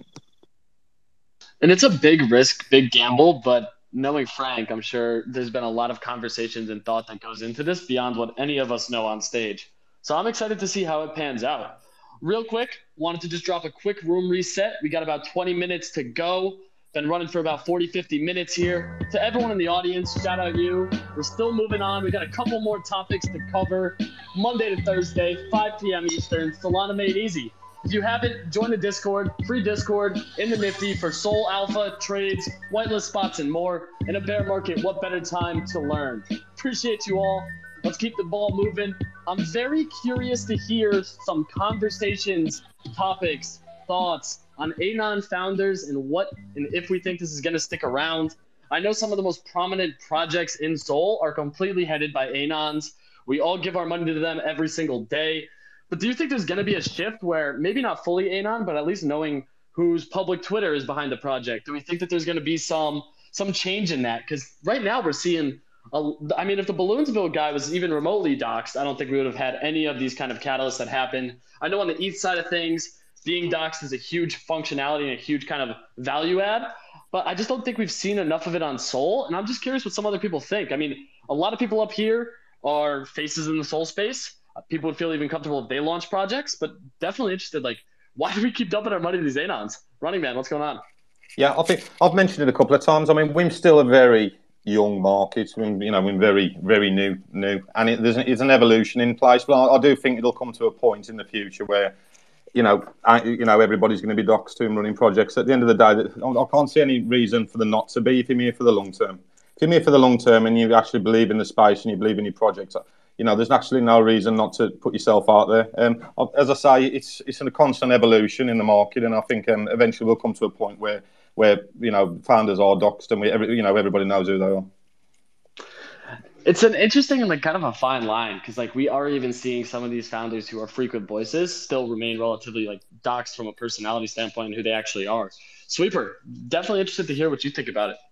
And it's a big risk, big gamble, but knowing Frank, I'm sure there's been a lot of conversations and thought that goes into this beyond what any of us know on stage. So I'm excited to see how it pans out. Real quick, wanted to just drop a quick room reset. We got about twenty minutes to go. Been running for about forty, fifty minutes here. To everyone in the audience, shout out you. We're still moving on. We got a couple more topics to cover. Monday to Thursday, five p.m. Eastern, Solana Made Easy. If you haven't, join the Discord, free Discord in the Nifty for Sol Alpha, trades, whitelist spots, and more. In a bear market, what better time to learn? Appreciate you all. Let's keep the ball moving. I'm very curious to hear some conversations, topics, thoughts on Anon founders and what and if we think this is going to stick around. I know some of the most prominent projects in Sol are completely headed by Anons. We all give our money to them every single day. But do you think there's going to be a shift where maybe not fully Anon, but at least knowing whose public Twitter is behind the project? Do we think that there's going to be some some change in that? Because right now we're seeing, a, I mean, if the Balloonsville guy was even remotely doxxed, I don't think we would have had any of these kind of catalysts that happen. I know on the E T H side of things, being doxxed is a huge functionality and a huge kind of value add. But I just don't think we've seen enough of it on Sol. And I'm just curious what some other people think. I mean, a lot of people up here are faces in the Sol space. People would feel even comfortable if they launch projects, but definitely interested. Like, why do we keep dumping our money to these Anons? Running Man, what's going on? Yeah, I think I've mentioned it a couple of times. I mean, we're still a very young market. We're, you know, we're very, very new, new, and it, there's, an, it's an evolution in place. But I, I do think it'll come to a point in the future where, you know, I, you know, everybody's going to be doxxed to and running projects. At the end of the day, that, I, I can't see any reason for them not to be. If you're here for the long term, if you're here for the long term, and you actually believe in the space and you believe in your projects, you know, there's actually no reason not to put yourself out there. Um, as I say, it's it's a constant evolution in the market, and I think um, eventually we'll come to a point where where you know founders are doxxed, and we every, you know everybody knows who they are. It's an interesting and like kind of a fine line because like we are even seeing some of these founders who are frequent voices still remain relatively like doxxed from a personality standpoint and who they actually are. Sweeper, definitely interested to hear what you think about it.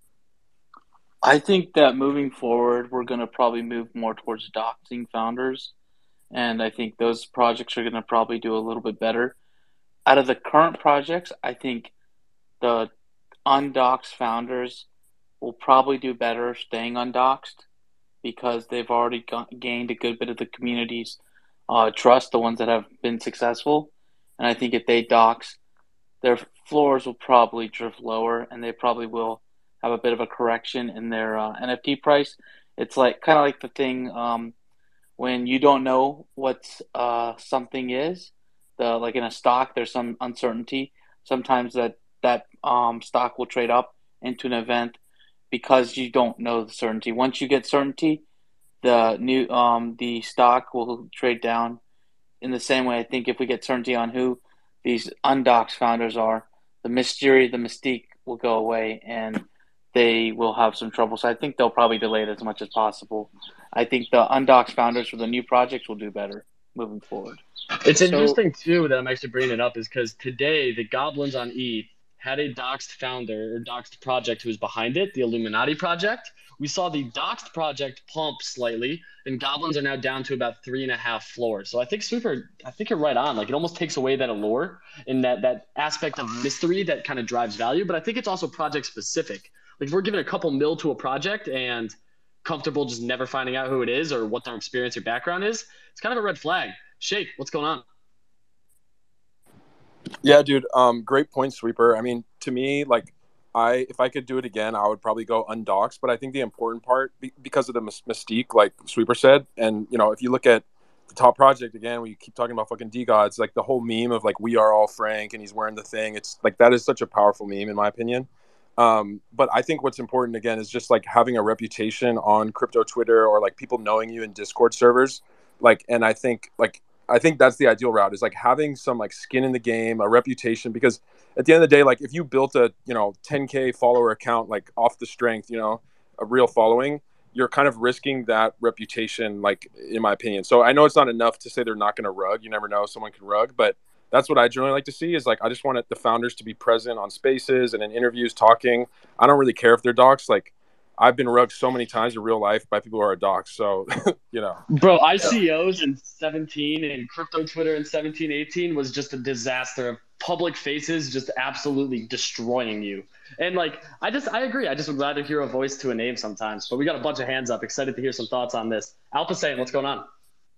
I think that moving forward, we're going to probably move more towards doxing founders. And I think those projects are going to probably do a little bit better. Out of the current projects, I think the undoxed founders will probably do better staying undoxed because they've already got, gained a good bit of the community's uh, trust, the ones that have been successful. And I think if they dox, their floors will probably drift lower and they probably will have a bit of a correction in their uh, N F T price. It's like kind of like the thing um, when you don't know what uh, something is. The like in a stock, there's some uncertainty. Sometimes that that um, stock will trade up into an event because you don't know the certainty. Once you get certainty, the new um, the stock will trade down. In the same way, I think if we get certainty on who these undoxed founders are, the mystery, the mystique will go away and they will have some trouble. So I think they'll probably delay it as much as possible. I think the undoxed founders for the new projects will do better moving forward. It's so, interesting, too, that I'm actually bringing it up is because today the Goblins on E T H had a doxed founder or doxed project who was behind it, the Illuminati project. We saw the doxed project pump slightly, and Goblins are now down to about three and a half floors. So I think, Sweeper, I think you're right on. Like, it almost takes away that allure and that, that aspect of mystery that kind of drives value. But I think it's also project-specific. Like if we're giving a couple mil to a project and comfortable just never finding out who it is or what their experience or background is, it's kind of a red flag. Shake, what's going on? Yeah, dude. Um, great point, Sweeper. I mean, to me, like, I if I could do it again, I would probably go undoxed. But I think the important part, because of the mystique, like Sweeper said, and you know, if you look at the top project again, we keep talking about fucking D-Gods, like the whole meme of like we are all Frank and he's wearing the thing. It's like that is such a powerful meme in my opinion. Um, but I think what's important again is just like having a reputation on crypto Twitter or like people knowing you in Discord servers. Like, and I think like I think that's the ideal route is like having some like skin in the game, a reputation, because at the end of the day, like if you built a, you know, ten K follower account, like off the strength, you know, a real following, you're kind of risking that reputation, like in my opinion. So I know it's not enough to say they're not going to rug. You never know, someone can rug, but that's what I generally like to see is like, I just want the founders to be present on spaces and in interviews talking. I don't really care if they're docs. Like I've been rugged so many times in real life by people who are doxxed. So, you know. Bro, I C Os in seventeen and crypto Twitter in seventeen, eighteen was just a disaster of public faces just absolutely destroying you. And, like, I just, I agree. I just would rather hear a voice to a name sometimes. But we got a bunch of hands up. Excited to hear some thoughts on this. Alpha saying, what's going on?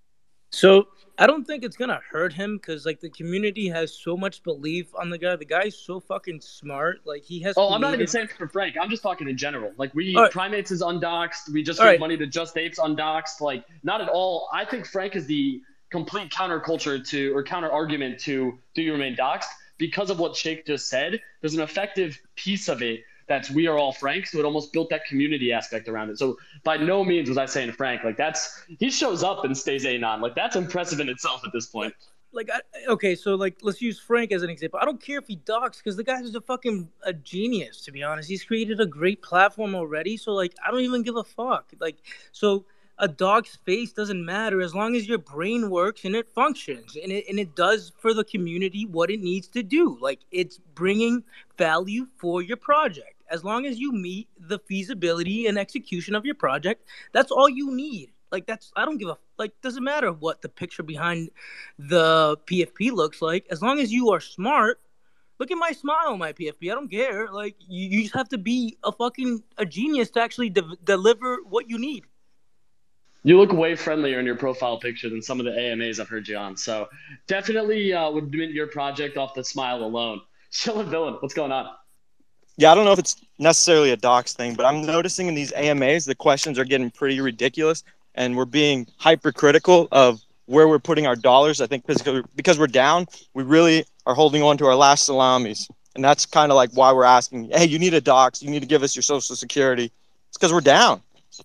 So I don't think it's gonna hurt him because like the community has so much belief on the guy. The guy's so fucking smart. Like he has. Oh, I'm not created- even saying for Frank. I'm just talking in general. Like we, All right. Primates is undoxed. We just All gave right. money to Just Apes undoxed. Like not at all. I think Frank is the complete counterculture to or counter argument to Do You Remain Doxed because of what Shake just said. There's an effective piece of it that's We Are All Frank, so it almost built that community aspect around it. So by no means was I saying Frank. Like that's he shows up and stays anon. Like that's impressive in itself at this point. Like, I, okay, so like, let's use Frank as an example. I don't care if he docs because the guy's a fucking a genius. To be honest, he's created a great platform already. So like, I don't even give a fuck. Like, so a dog's face doesn't matter as long as your brain works and it functions and it and it does for the community what it needs to do. Like, it's bringing value for your project. As long as you meet the feasibility and execution of your project, that's all you need. Like that's I don't give a like doesn't matter what the picture behind the P F P looks like. As long as you are smart, look at my smile on my P F P. I don't care. Like you, you just have to be a fucking a genius to actually de- deliver what you need. You look way friendlier in your profile picture than some of the A M As I've heard you on. So definitely uh, would mint your project off the smile alone. Chillin' Villain, what's going on? Yeah, I don't know if it's necessarily a docs thing, but I'm noticing in these A M As, the questions are getting pretty ridiculous, and we're being hypercritical of where we're putting our dollars. I think because, because we're down, we really are holding on to our last salamis. And that's kind of like why we're asking, hey, you need a docs, you need to give us your social security. It's because we're down.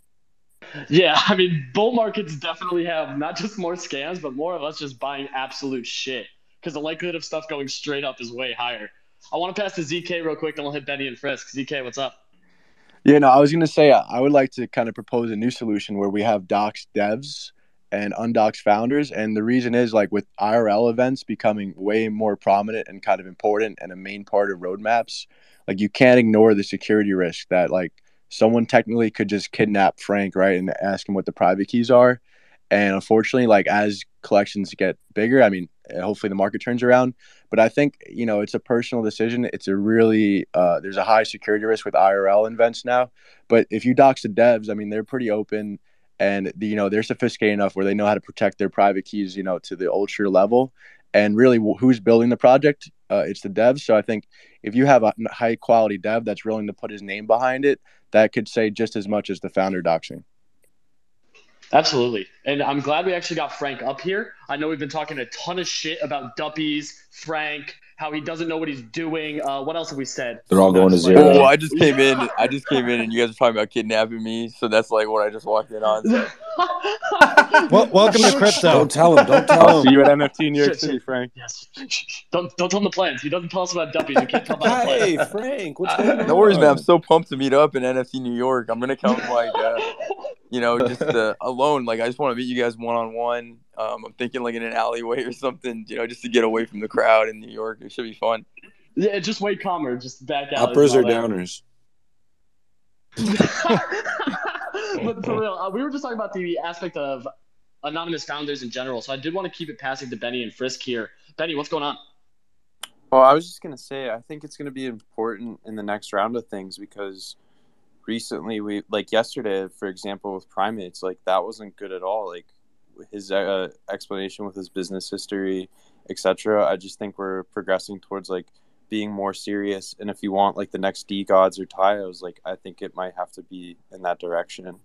Yeah, I mean, bull markets definitely have not just more scams, but more of us just buying absolute shit because the likelihood of stuff going straight up is way higher. I want to pass to Z K real quick, then we'll hit Benny and Frisk. Z K, what's up? Yeah, no, I was going to say uh, I would like to kind of propose a new solution where we have doxed devs and undoxed founders. And the reason is like with I R L events becoming way more prominent and kind of important and a main part of roadmaps, like you can't ignore the security risk that like someone technically could just kidnap Frank, right, and ask him what the private keys are. And unfortunately, like as collections get bigger, I mean, hopefully the market turns around. But I think, you know, it's a personal decision. It's a really, uh, there's a high security risk with I R L events now. But if you dox the devs, I mean, they're pretty open and, you know, they're sophisticated enough where they know how to protect their private keys, you know, to the ultra level. And really, who's building the project? Uh, it's the devs. So I think if you have a high quality dev that's willing to put his name behind it, that could say just as much as the founder doxing. Absolutely. And I'm glad we actually got Frank up here. I know we've been talking a ton of shit about Duppies, Frank, how he doesn't know what he's doing. Uh, what else have we said? They're all going to zero. Oh, I just came in. I just came in, and you guys are talking about kidnapping me. So that's like what I just walked in on. So. Well, welcome to crypto. Don't tell him. Don't tell I'll him. see you at N F T New York Shit, City, shit. Frank. Yes. Don't don't tell him the plans. He doesn't tell us about Duppies. You can't tell about the Hey, plans. Frank, what's going on? No worries, man. I'm so pumped to meet up in N F T New York. I'm gonna come like, uh, you know, just uh, alone. Like I just want to meet you guys one on one. Um, I'm thinking like in an alleyway or something. You know, just to get away from the crowd in New York. It should be fun. Yeah, just way calmer. Just back out. Uppers or downers? But for real, uh, we were just talking about the aspect of anonymous founders in general. So I did want to keep it passing to Benny and Frisk here. Benny, what's going on? Well, I was just going to say, I think it's going to be important in the next round of things because recently we, like yesterday, for example, with Primates, like that wasn't good at all. Like his uh, explanation with his business history, et cetera. I just think we're progressing towards like being more serious. And if you want like the next D Gods or Tyos, like I think it might have to be in that direction.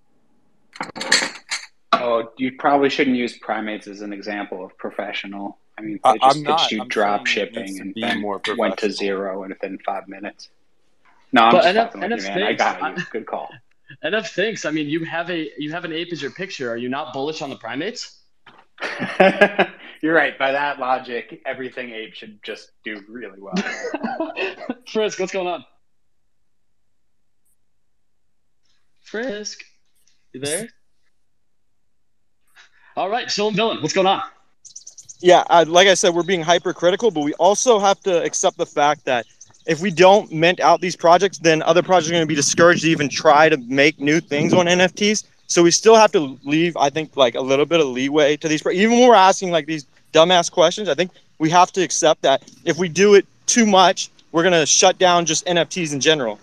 Oh, you probably shouldn't use Primates as an example of professional. I mean, I- they just I'm not. pitched you I'm drop saying it needs shipping to and be then more went to professional. zero within five minutes. No, I'm But just N F fucking with you, man. I thinks, got I- you. Good call. N F thinks. I mean, you have a you have an ape as your picture. Are you not bullish on the Primates? You're right. By that logic, everything ape should just do really well. Frisk, what's going on? Frisk, you there? All right, Chillin' Villain, what's going on? Yeah, uh, like I said, we're being hypercritical, but we also have to accept the fact that if we don't mint out these projects, then other projects are going to be discouraged to even try to make new things on N F Ts. So we still have to leave, I think, like a little bit of leeway to these. Even when we're asking like these dumbass questions, I think we have to accept that if we do it too much, we're going to shut down just N F Ts in general.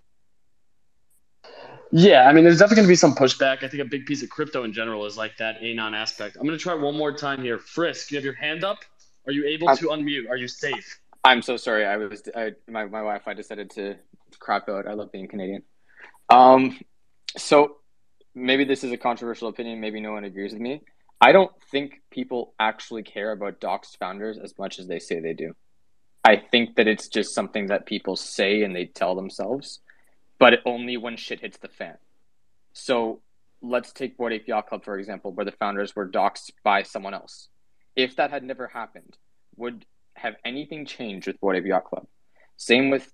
Yeah, I mean, there's definitely going to be some pushback. I think a big piece of crypto in general is like that anon aspect. I'm going to try one more time here. Frisk, you have your hand up. Are you able I'm, to unmute? Are you safe? I'm so sorry. I was I, my my Wi-Fi decided to crap out. I love being Canadian. Um, so maybe this is a controversial opinion. Maybe no one agrees with me. I don't think people actually care about doxed founders as much as they say they do. I think that it's just something that people say and they tell themselves, but only when shit hits the fan. So let's take Bored Ape Yacht Club, for example, where the founders were doxed by someone else. If that had never happened, would have anything changed with Bored Ape Yacht Club? Same with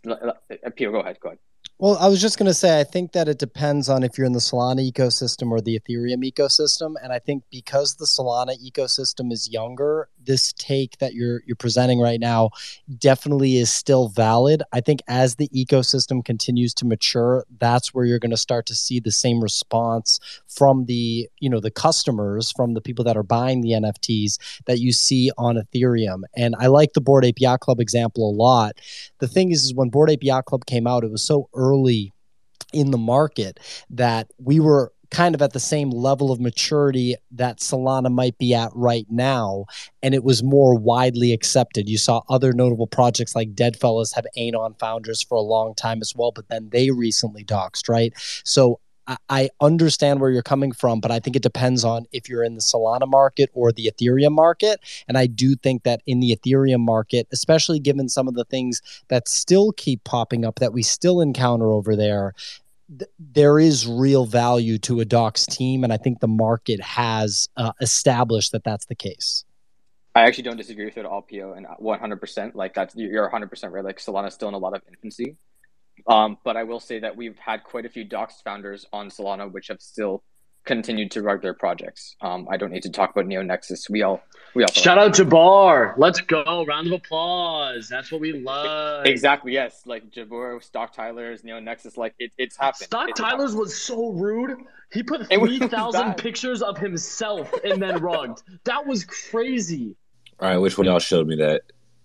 Pio, go ahead, go ahead. Well, I was just going to say, I think that it depends on if you're in the Solana ecosystem or the Ethereum ecosystem. And I think because the Solana ecosystem is younger, this take that you're you're presenting right now definitely is still valid. I think as the ecosystem continues to mature, that's where you're going to start to see the same response from the, you know, the customers, from the people that are buying the N F Ts that you see on Ethereum. And I like the Bored Ape Yacht Club example a lot. The thing is, is when Bored Ape Yacht Club came out, it was so early in the market that we were kind of at the same level of maturity that Solana might be at right now, and it was more widely accepted. You saw other notable projects like Deadfellas have Anon founders for a long time as well, but then they recently doxed, right? So I, I understand where you're coming from, but I think it depends on if you're in the Solana market or the Ethereum market. And I do think that in the Ethereum market, especially given some of the things that still keep popping up that we still encounter over there, there is real value to a docs team, and I think the market has uh, established that that's the case. I actually don't disagree with it at all, Pio, and one hundred percent. Like that's you're one hundred percent right. Like Solana's still in a lot of infancy, um, but I will say that we've had quite a few docs founders on Solana which have still continued to run their projects. Um, I don't need to talk about NeoNexus. We all we all shout out to Bar. Let's go. Round of applause. That's what we love. Exactly. Yes. Like Jabur, Stock Tyler's, NeoNexus. Like it, it's happened. Stock it, Tyler's was so rude. He put three thousand pictures of himself and then rugged. That was crazy. All right, which one y'all showed me that?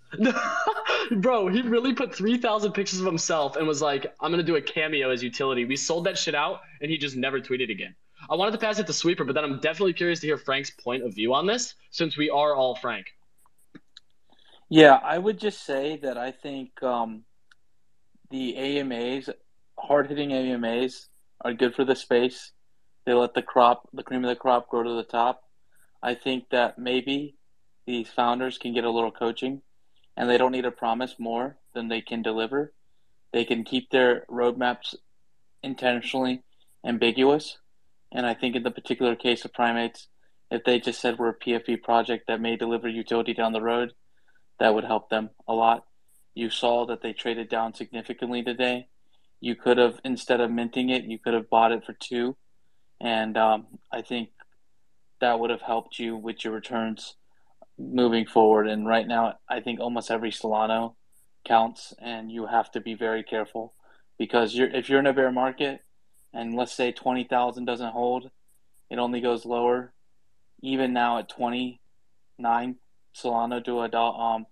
Bro, he really put three thousand pictures of himself and was like, I'm going to do a cameo as utility. We sold that shit out, and he just never tweeted again. I wanted to pass it to Sweeper, but then I'm definitely curious to hear Frank's point of view on this, since we are all Frank. Yeah, I would just say that I think um, the A M As, hard-hitting A M As, are good for the space. They let the crop, the cream of the crop, grow to the top. I think that maybe these founders can get a little coaching, and they don't need to promise more than they can deliver. They can keep their roadmaps intentionally ambiguous. And I think in the particular case of Primates, if they just said we're a P F P project that may deliver utility down the road, that would help them a lot. You saw that they traded down significantly today. You could have, instead of minting it, you could have bought it for two. And um, I think that would have helped you with your returns moving forward. And right now, I think almost every Solano counts, and you have to be very careful because you're if you're in a bear market, and let's say twenty thousand doesn't hold, it only goes lower. Even now at twenty-nine Solano to a um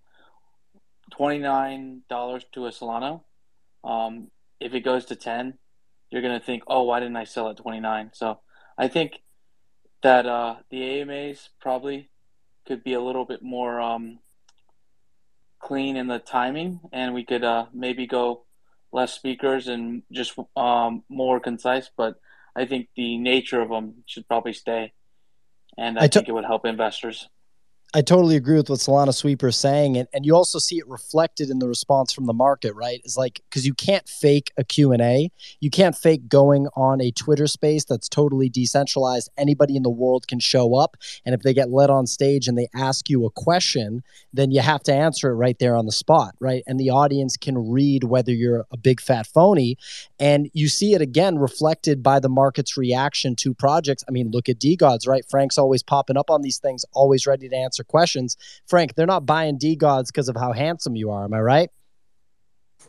twenty-nine dollars to a Solano, um, if it goes to ten, you're gonna think, oh, why didn't I sell at twenty-nine? So I think that uh, the A M As probably could be a little bit more um, clean in the timing, and we could uh, maybe go less speakers and just um, more concise, but I think the nature of them should probably stay, and I, I think it would help investors. I totally agree with what Solana Sweeper is saying. And, and you also see it reflected in the response from the market, right? It's like, because you can't fake a Q and A. You can't fake going on a Twitter space that's totally decentralized. Anybody in the world can show up. And if they get led on stage and they ask you a question, then you have to answer it right there on the spot, right? And the audience can read whether you're a big fat phony. And you see it again reflected by the market's reaction to projects. I mean, look at DeGods, right? Frank's always popping up on these things, always ready to answer questions. Frank, they're not buying DeGods because of how handsome you are. Am I right?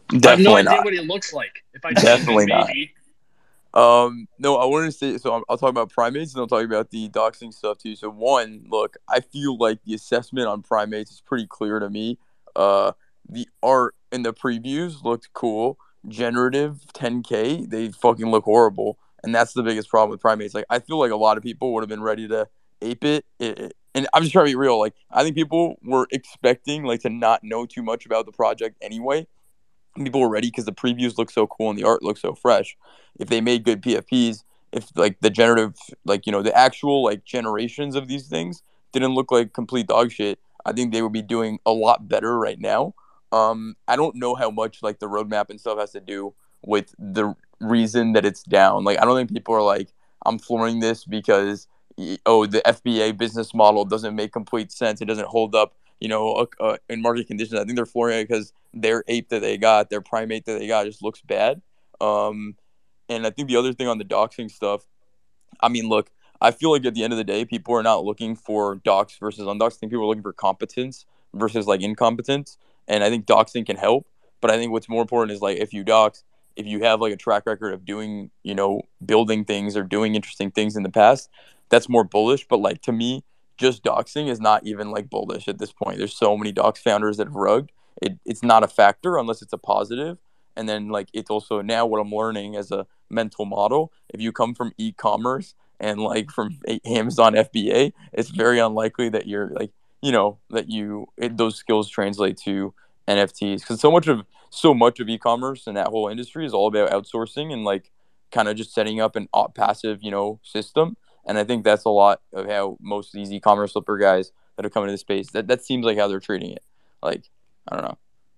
I have no Definitely idea not. what he looks like. If I Definitely not. maybe. Um, no, I wanted to say, so I'll, I'll talk about primates and I'll talk about the doxing stuff too. So one, look, I feel like the assessment on primates is pretty clear to me. Uh, the art in the previews looked cool. Generative ten K, they fucking look horrible. And that's the biggest problem with primates. Like, I feel like a lot of people would have been ready to ape it. It- it- and I'm just trying to be real. Like, I think people were expecting, like, to not know too much about the project anyway. People were ready because the previews look so cool and the art looks so fresh. If they made good P F Ps, if like the generative, like, you know, the actual like generations of these things didn't look like complete dog shit, I think they would be doing a lot better right now. Um, I don't know how much like the roadmap and stuff has to do with the reason that it's down. Like, I don't think people are like, I'm flooring this because y- oh, the F B A business model doesn't make complete sense. It doesn't hold up, you know, uh, uh, in market conditions. I think they're flooring it because their ape that they got, their primate that they got, just looks bad. Um, and I think the other thing on the doxing stuff, I mean, look, I feel like at the end of the day, people are not looking for dox versus undoxed. I think people are looking for competence versus like incompetence. And I think doxing can help. But I think what's more important is like if you dox, if you have like a track record of doing, you know, building things or doing interesting things in the past, that's more bullish. But like to me, just doxing is not even like bullish at this point. There's so many dox founders that have rugged. It, it's not a factor unless it's a positive. And then like it's also now what I'm learning as a mental model. If you come from e-commerce and like from A- Amazon F B A, it's very unlikely that you're like, you know, that you it, those skills translate to N F Ts because so much of so much of e-commerce and that whole industry is all about outsourcing and like kind of just setting up an op- passive, you know, system. And I think that's a lot of how most of these e-commerce flipper guys that are coming to the space that that seems like how they're treating it. Like, I don't know.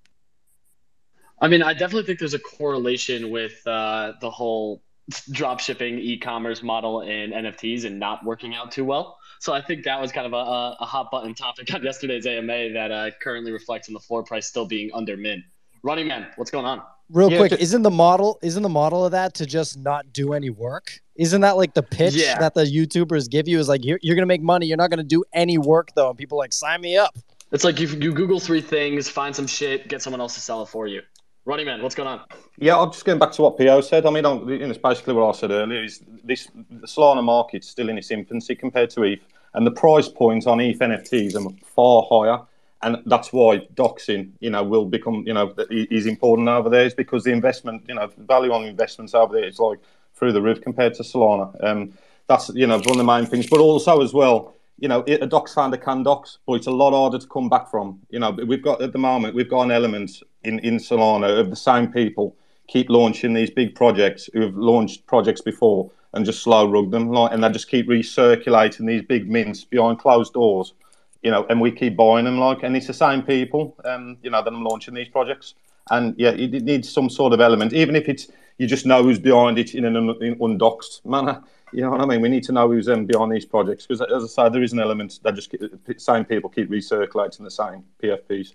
I mean, I definitely think there's a correlation with uh, the whole drop shipping e-commerce model in N F Ts and not working out too well. So I think that was kind of a, a, a hot button topic on yesterday's A M A that uh, currently reflects on the floor price still being under mint. Running Man, what's going on? Real Yeah, quick, ju- isn't the model isn't the model of that to just not do any work? Isn't that like the pitch Yeah. that the YouTubers give you? Is like you're, you're gonna make money, you're not gonna do any work though, and people are like sign me up. It's like you, you Google three things, find some shit, get someone else to sell it for you. Running Man, what's going on? Yeah, I'm just going back to what P O said. I mean, I'm, you know, it's basically what I said earlier. Is this the Solana market's still in its infancy compared to E T H, and the price points on E T H N F Ts are far higher, and that's why doxing, you know, will become, you know, is important over there. Is because the investment, you know, value on investments over there is like through the roof compared to Solana. Um, that's you know one of the main things, but also as well. You know, a dox founder can dox, but it's a lot harder to come back from. You know, we've got at the moment, we've got an element in, in Solana of the same people keep launching these big projects who have launched projects before and just slow rug them. Like, and they just keep recirculating these big mints behind closed doors, you know, and we keep buying them. Like, and it's the same people, um, you know, that are launching these projects. And yeah, it, it needs some sort of element, even if it's, you just know who's behind it in an un, in undoxed manner. You know what I mean? We need to know who's um, behind these projects because, as I say, there is an element that just keep, the same people keep recirculating the same P F Ps.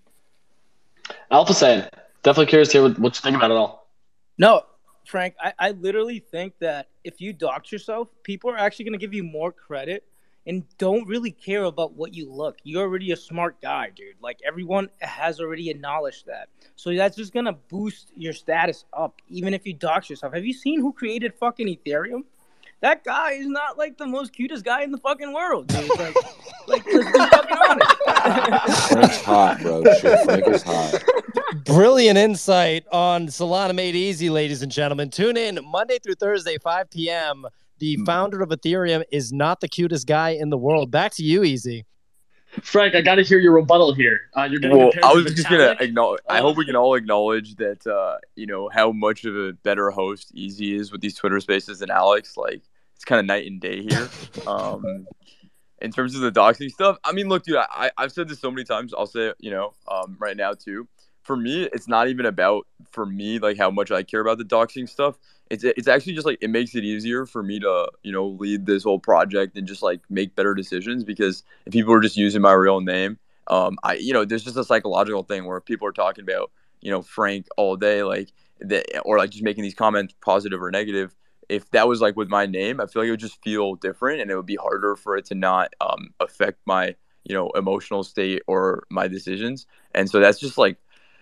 Alpha saying, definitely curious to hear what, what you think about it all. No, Frank, I, I literally think that if you dox yourself, people are actually going to give you more credit and don't really care about what you look. You're already a smart guy, dude. Like, everyone has already acknowledged that. So that's just going to boost your status up, even if you dox yourself. Have you seen who created fucking Ethereum? That guy is not like the most cutest guy in the fucking world, dude. Like, like let's be fucking honest. Frank's hot, bro. Shit, Frank is hot. Brilliant insight on Solana Made Easy, ladies and gentlemen. Tune in Monday through Thursday, five p.m. The founder of Ethereum is not the cutest guy in the world. Back to you, Easy. Frank, I got to hear your rebuttal here. Uh, you're getting Well, compared I to was just gonna Vitalik. acknowledge. I Uh, hope we can all acknowledge that uh, you know how much of a better host Easy is with these Twitter Spaces than Alex. Like, it's kind of night and day here. Um, in terms of the doxing stuff, I mean, look, dude, I I've said this so many times. I'll say it, you know, um, right now too. For me, it's not even about for me like how much I care about the doxing stuff. It's it's actually just like it makes it easier for me to you know lead this whole project and just like make better decisions because if people are just using my real name. Um, I, you know, there's just a psychological thing where people are talking about, you know, Frank all day, like, the, or like just making these comments, positive or negative. If that was like with my name, I feel like it would just feel different, and it would be harder for it to not um, affect my, you know, emotional state or my decisions. And so that's just like,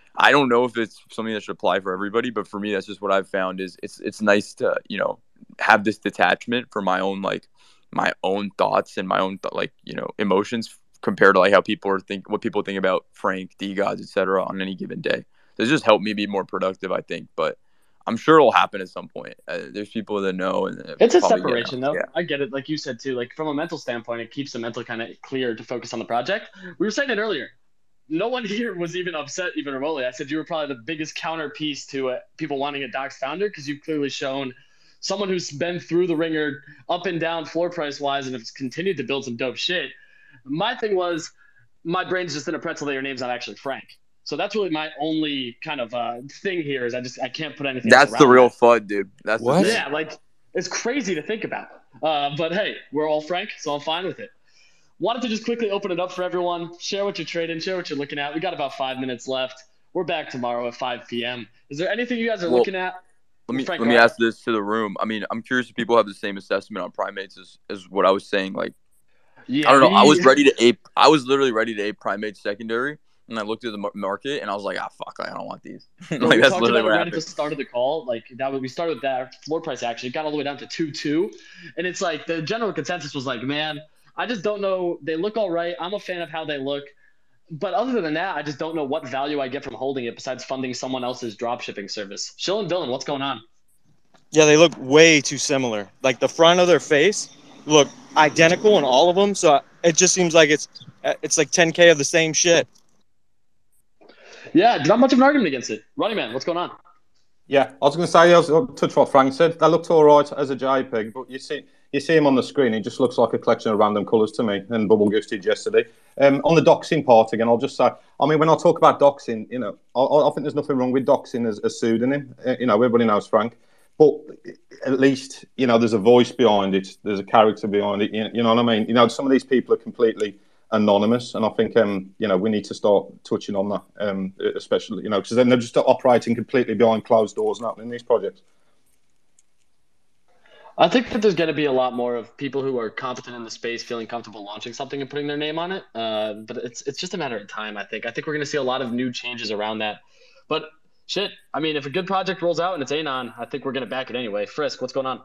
I don't know if it's something that should apply for everybody, but for me, that's just what I've found is it's it's nice to, you know, have this detachment for my own like my own thoughts and my own th- like, you know, emotions compared to like how people are think what people think about Frank, D-Gods, et cetera on any given day. It's just helped me be more productive, I think. But I'm sure it'll happen at some point. Uh, there's people that know, and It's a probably separation, though. Yeah. I get it. Like you said, too. Like, from a mental standpoint, it keeps the mental kind of clear to focus on the project. We were saying it earlier. No one here was even upset, even remotely. I said you were probably the biggest counterpiece to uh, people wanting a Docs founder because you've clearly shown someone who's been through the ringer up and down floor price-wise and has continued to build some dope shit. My thing was my brain's just in a pretzel that your name's not actually Frank. So that's really my only kind of uh, thing here is I just I can't put anything That's else the around real that. FUD, dude. That's What? The thing. Yeah, like it's crazy to think about. Uh, but hey, we're all Frank, so I'm fine with it. Wanted to just quickly open it up for everyone. Share what you're trading, share what you're looking at. We got about five minutes left. We're back tomorrow at five p.m. Is there anything you guys are Well, looking at? Let me Frank, let go me ahead. ask this to the room. I mean, I'm curious if people have the same assessment on primates as, as what I was saying. Like, Yeah, I don't know. I we- was ready to ape. I was literally ready to ape primates secondary, and I looked at the mar- market and I was like, ah, fuck, I don't want these. Well, like we that's talked literally about what it right at the happened. start of the call. Like that, was- we started with that floor price actually got all the way down to two two, and it's like the general consensus was like, man, I just don't know. They look all right. I'm a fan of how they look, but other than that, I just don't know what value I get from holding it besides funding someone else's drop shipping service. Shill and Villain, what's going on? Yeah, they look way too similar. Like the front of their face look identical in all of them. So it just seems like it's it's like ten K of the same shit. Yeah, not much of an argument against it. Running Man, what's going on? Yeah, I was going to say, I was I'll touch what Frank said. That looked all right as a JPEG, but you see, you see him on the screen. He just looks like a collection of random colours to me. And Bubble Goose did yesterday. Um, on the doxing part again, I'll just say, I mean, when I talk about doxing, you know, I, I think there's nothing wrong with doxing as a pseudonym. Uh, you know, everybody knows Frank, but at least you know there's a voice behind it. There's a character behind it. You, you know what I mean? You know, some of these people are completely anonymous, and I think um, you know we need to start touching on that, um, especially you know because then they're just operating completely behind closed doors now in these projects. I think that there's going to be a lot more of people who are competent in the space feeling comfortable launching something and putting their name on it. Uh, but it's it's just a matter of time, I think. I think we're going to see a lot of new changes around that. But shit, I mean, if a good project rolls out and it's Anon, I think we're going to back it anyway. Frisk, what's going on?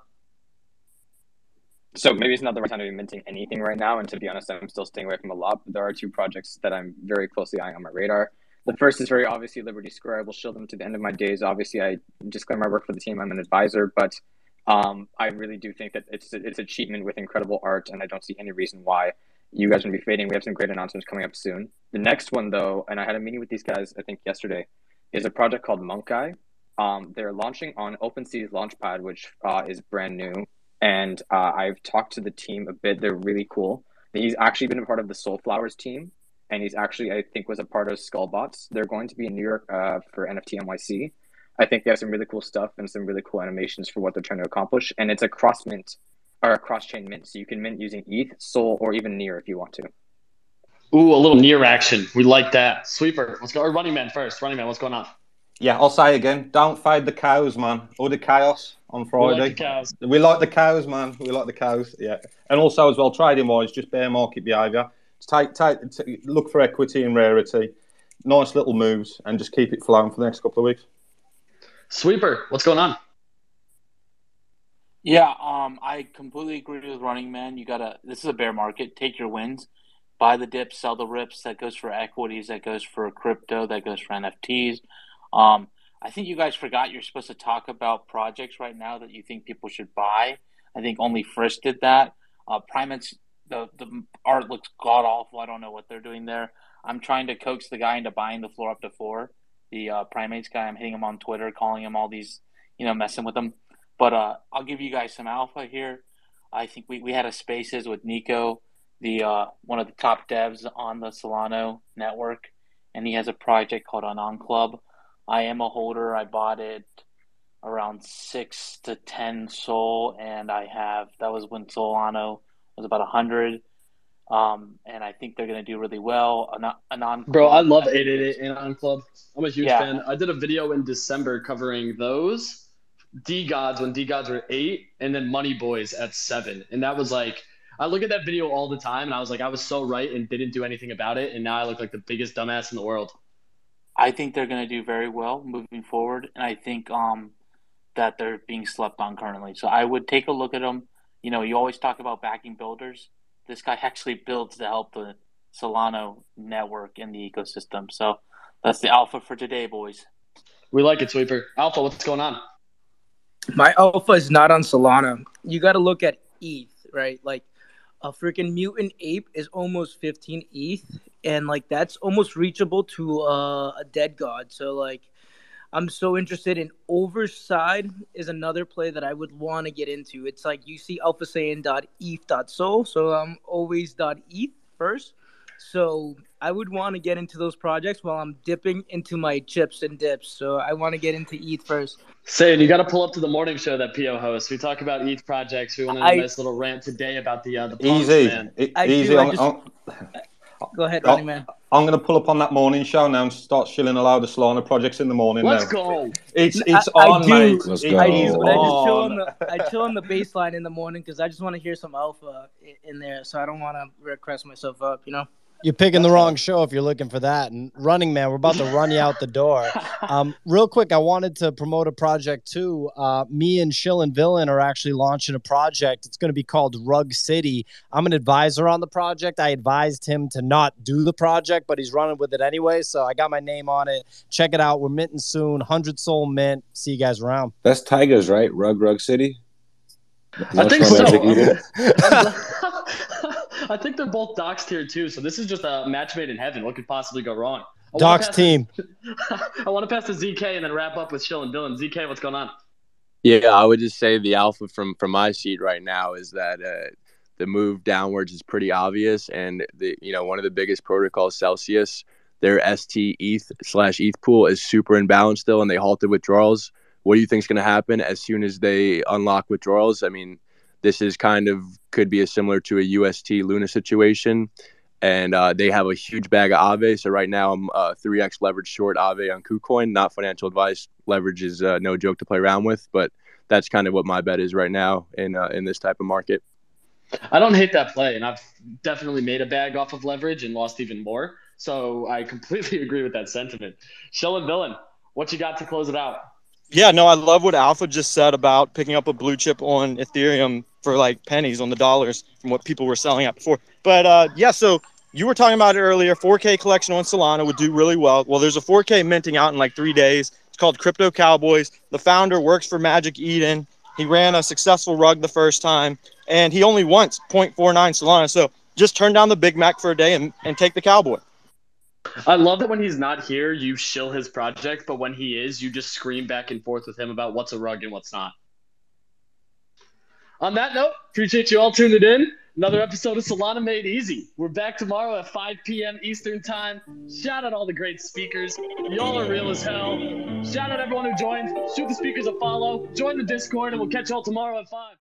So maybe it's not the right time to be minting anything right now. And to be honest, I'm still staying away from a lot. But there are two projects that I'm very closely eyeing on my radar. The first is very obviously Liberty Square. I will shield them to the end of my days. Obviously, I disclaim I work for the team. I'm an advisor, but um, I really do think that it's it's achievement with incredible art, and I don't see any reason why you guys are going to be fading. We have some great announcements coming up soon. The next one, though, and I had a meeting with these guys, I think yesterday, is a project called Monkai. Um, they're launching on OpenSea's Launchpad, which uh, is brand new. And uh, I've talked to the team a bit. They're really cool. He's actually been a part of the Soulflowers team. And he's actually, I think, was a part of Skullbots. They're going to be in New York uh, for N F T N Y C. I think they have some really cool stuff and some really cool animations for what they're trying to accomplish. And it's a cross mint or a cross chain mint. So you can mint using E T H, Sol, or even Near if you want to. Ooh, a little near action. We like that. Sweeper, let's go. Or Running Man first. Running Man, what's going on? Yeah, I'll say again, don't fade the cows, man, or the chaos on Friday. We like the cows. We like the cows, man. We like the cows. Yeah, and also as well, trading wise, just bear market behaviour. Take, take, take, look for equity and rarity. Nice little moves, and just keep it flowing for the next couple of weeks. Sweeper, what's going on? Yeah, um, I completely agree with Running Man. You gotta. This is a bear market. Take your wins. Buy the dips, sell the rips. That goes for equities. That goes for crypto. That goes for N F Ts. Um, I think you guys forgot you're supposed to talk about projects right now that you think people should buy. I think only Frisk did that. Uh, Primates, the the art looks god awful. I don't know what they're doing there. I'm trying to coax the guy into buying the floor up to four. The uh, Primates guy, I'm hitting him on Twitter, calling him all these, you know, messing with him. But uh, I'll give you guys some alpha here. I think we, we had a Spaces with Nico, the uh, one of the top devs on the Solana network, and he has a project called Anon Club. I am a holder. I bought it around six to ten Sol, and I have that was when Solano was about a hundred. Um, and I think they're gonna do really well. Anon, Anon Bro, I Club, love think eight eight eight is- Anon Club. I'm a huge Yeah. fan. I did a video in December covering those D-Gods when D-Gods were eight, and then Money Boys at seven. And that was like, I look at that video all the time, and I was like, I was so right and didn't do anything about it, and now I look like the biggest dumbass in the world. I think they're going to do very well moving forward, and I think um that they're being slept on currently. So I would take a look at them. You know, you always talk about backing builders. This guy actually builds to help the Solana network and the ecosystem. So that's the alpha for today, boys. We like it, Sweeper. Alpha, what's going on? My alpha is not on Solana. You got to look at E T H, right? Like a freaking mutant ape is almost fifteen E T H, and like that's almost reachable to uh, a dead god. So like, I'm so interested in Overside is another play that I would want to get into. It's like you see alpha saiyan dot e t h dot sol, so I'm always dot e t h first. So I would want to get into those projects while I'm dipping into my chips and dips. So I want to get into E T H first. Say, you got to pull up to the morning show that P O hosts. We talk about E T H projects. We went on a I- nice little rant today about the uh, the punks, Easy, man. E- I easy. do, I I'm, just- I'm, Go ahead, I'm- Ronnie Man. I'm going to pull up on that morning show now and start shilling a load of Solana projects in the morning. Let's now. go. It's I- it's I on, do, mate. Let's It go. I is do, but I just chill on. on the I chill on the baseline in the morning because I just want to hear some alpha i- in there. So I don't want to regress myself up, you know. You're picking the wrong show if you're looking for that. And Running Man, we're about to run you out the door. Um, real quick, I wanted to promote a project too. Uh, me and Shill and Villain are actually launching a project. It's going to be called Rug City. I'm an advisor on the project. I advised him to not do the project, but he's running with it anyway. So I got my name on it. Check it out. We're minting soon. one hundred soul mint. See you guys around. That's Tyga's, right? Rug Rug City. I think Lunch so. Magic Eden? I think they're both doxed here too. So this is just a match made in heaven. What could possibly go wrong? I wanna Docs pass team. I want to pass to Z K and then wrap up with Shill and Villain. Z K, what's going on? Yeah, I would just say the alpha from from my seat right now is that uh, the move downwards is pretty obvious, and the you know one of the biggest protocols, Celsius, their S T E T H slash E T H pool is super imbalanced still, and they halted withdrawals. What do you think is going to happen as soon as they unlock withdrawals? I mean, this is kind of could be a similar to a U S T Luna situation, and uh, they have a huge bag of Aave. So right now I'm uh, three x leverage short Aave on KuCoin. Not financial advice. Leverage is uh, no joke to play around with, but that's kind of what my bet is right now in uh, in this type of market. I don't hate that play, and I've definitely made a bag off of leverage and lost even more. So I completely agree with that sentiment. Shill and Villain, what you got to close it out? Yeah, no, I love what Alpha just said about picking up a blue chip on Ethereum for like pennies on the dollars from what people were selling at before. But uh, yeah, so you were talking about it earlier. four K collection on Solana would do really well. Well, there's a four K minting out in like three days. It's called Crypto Cowboys. The founder works for Magic Eden. He ran a successful rug the first time, and he only wants zero point four nine Solana. So just turn down the Big Mac for a day and, and take the Cowboy. I love that when he's not here, you shill his project, but when he is, you just scream back and forth with him about what's a rug and what's not. On that note, appreciate you all tuning in. Another episode of Solana Made Easy. We're back tomorrow at five p.m. Eastern Time. Shout out all the great speakers. Y'all are real as hell. Shout out everyone who joined. Shoot the speakers a follow. Join the Discord, and we'll catch y'all tomorrow at five.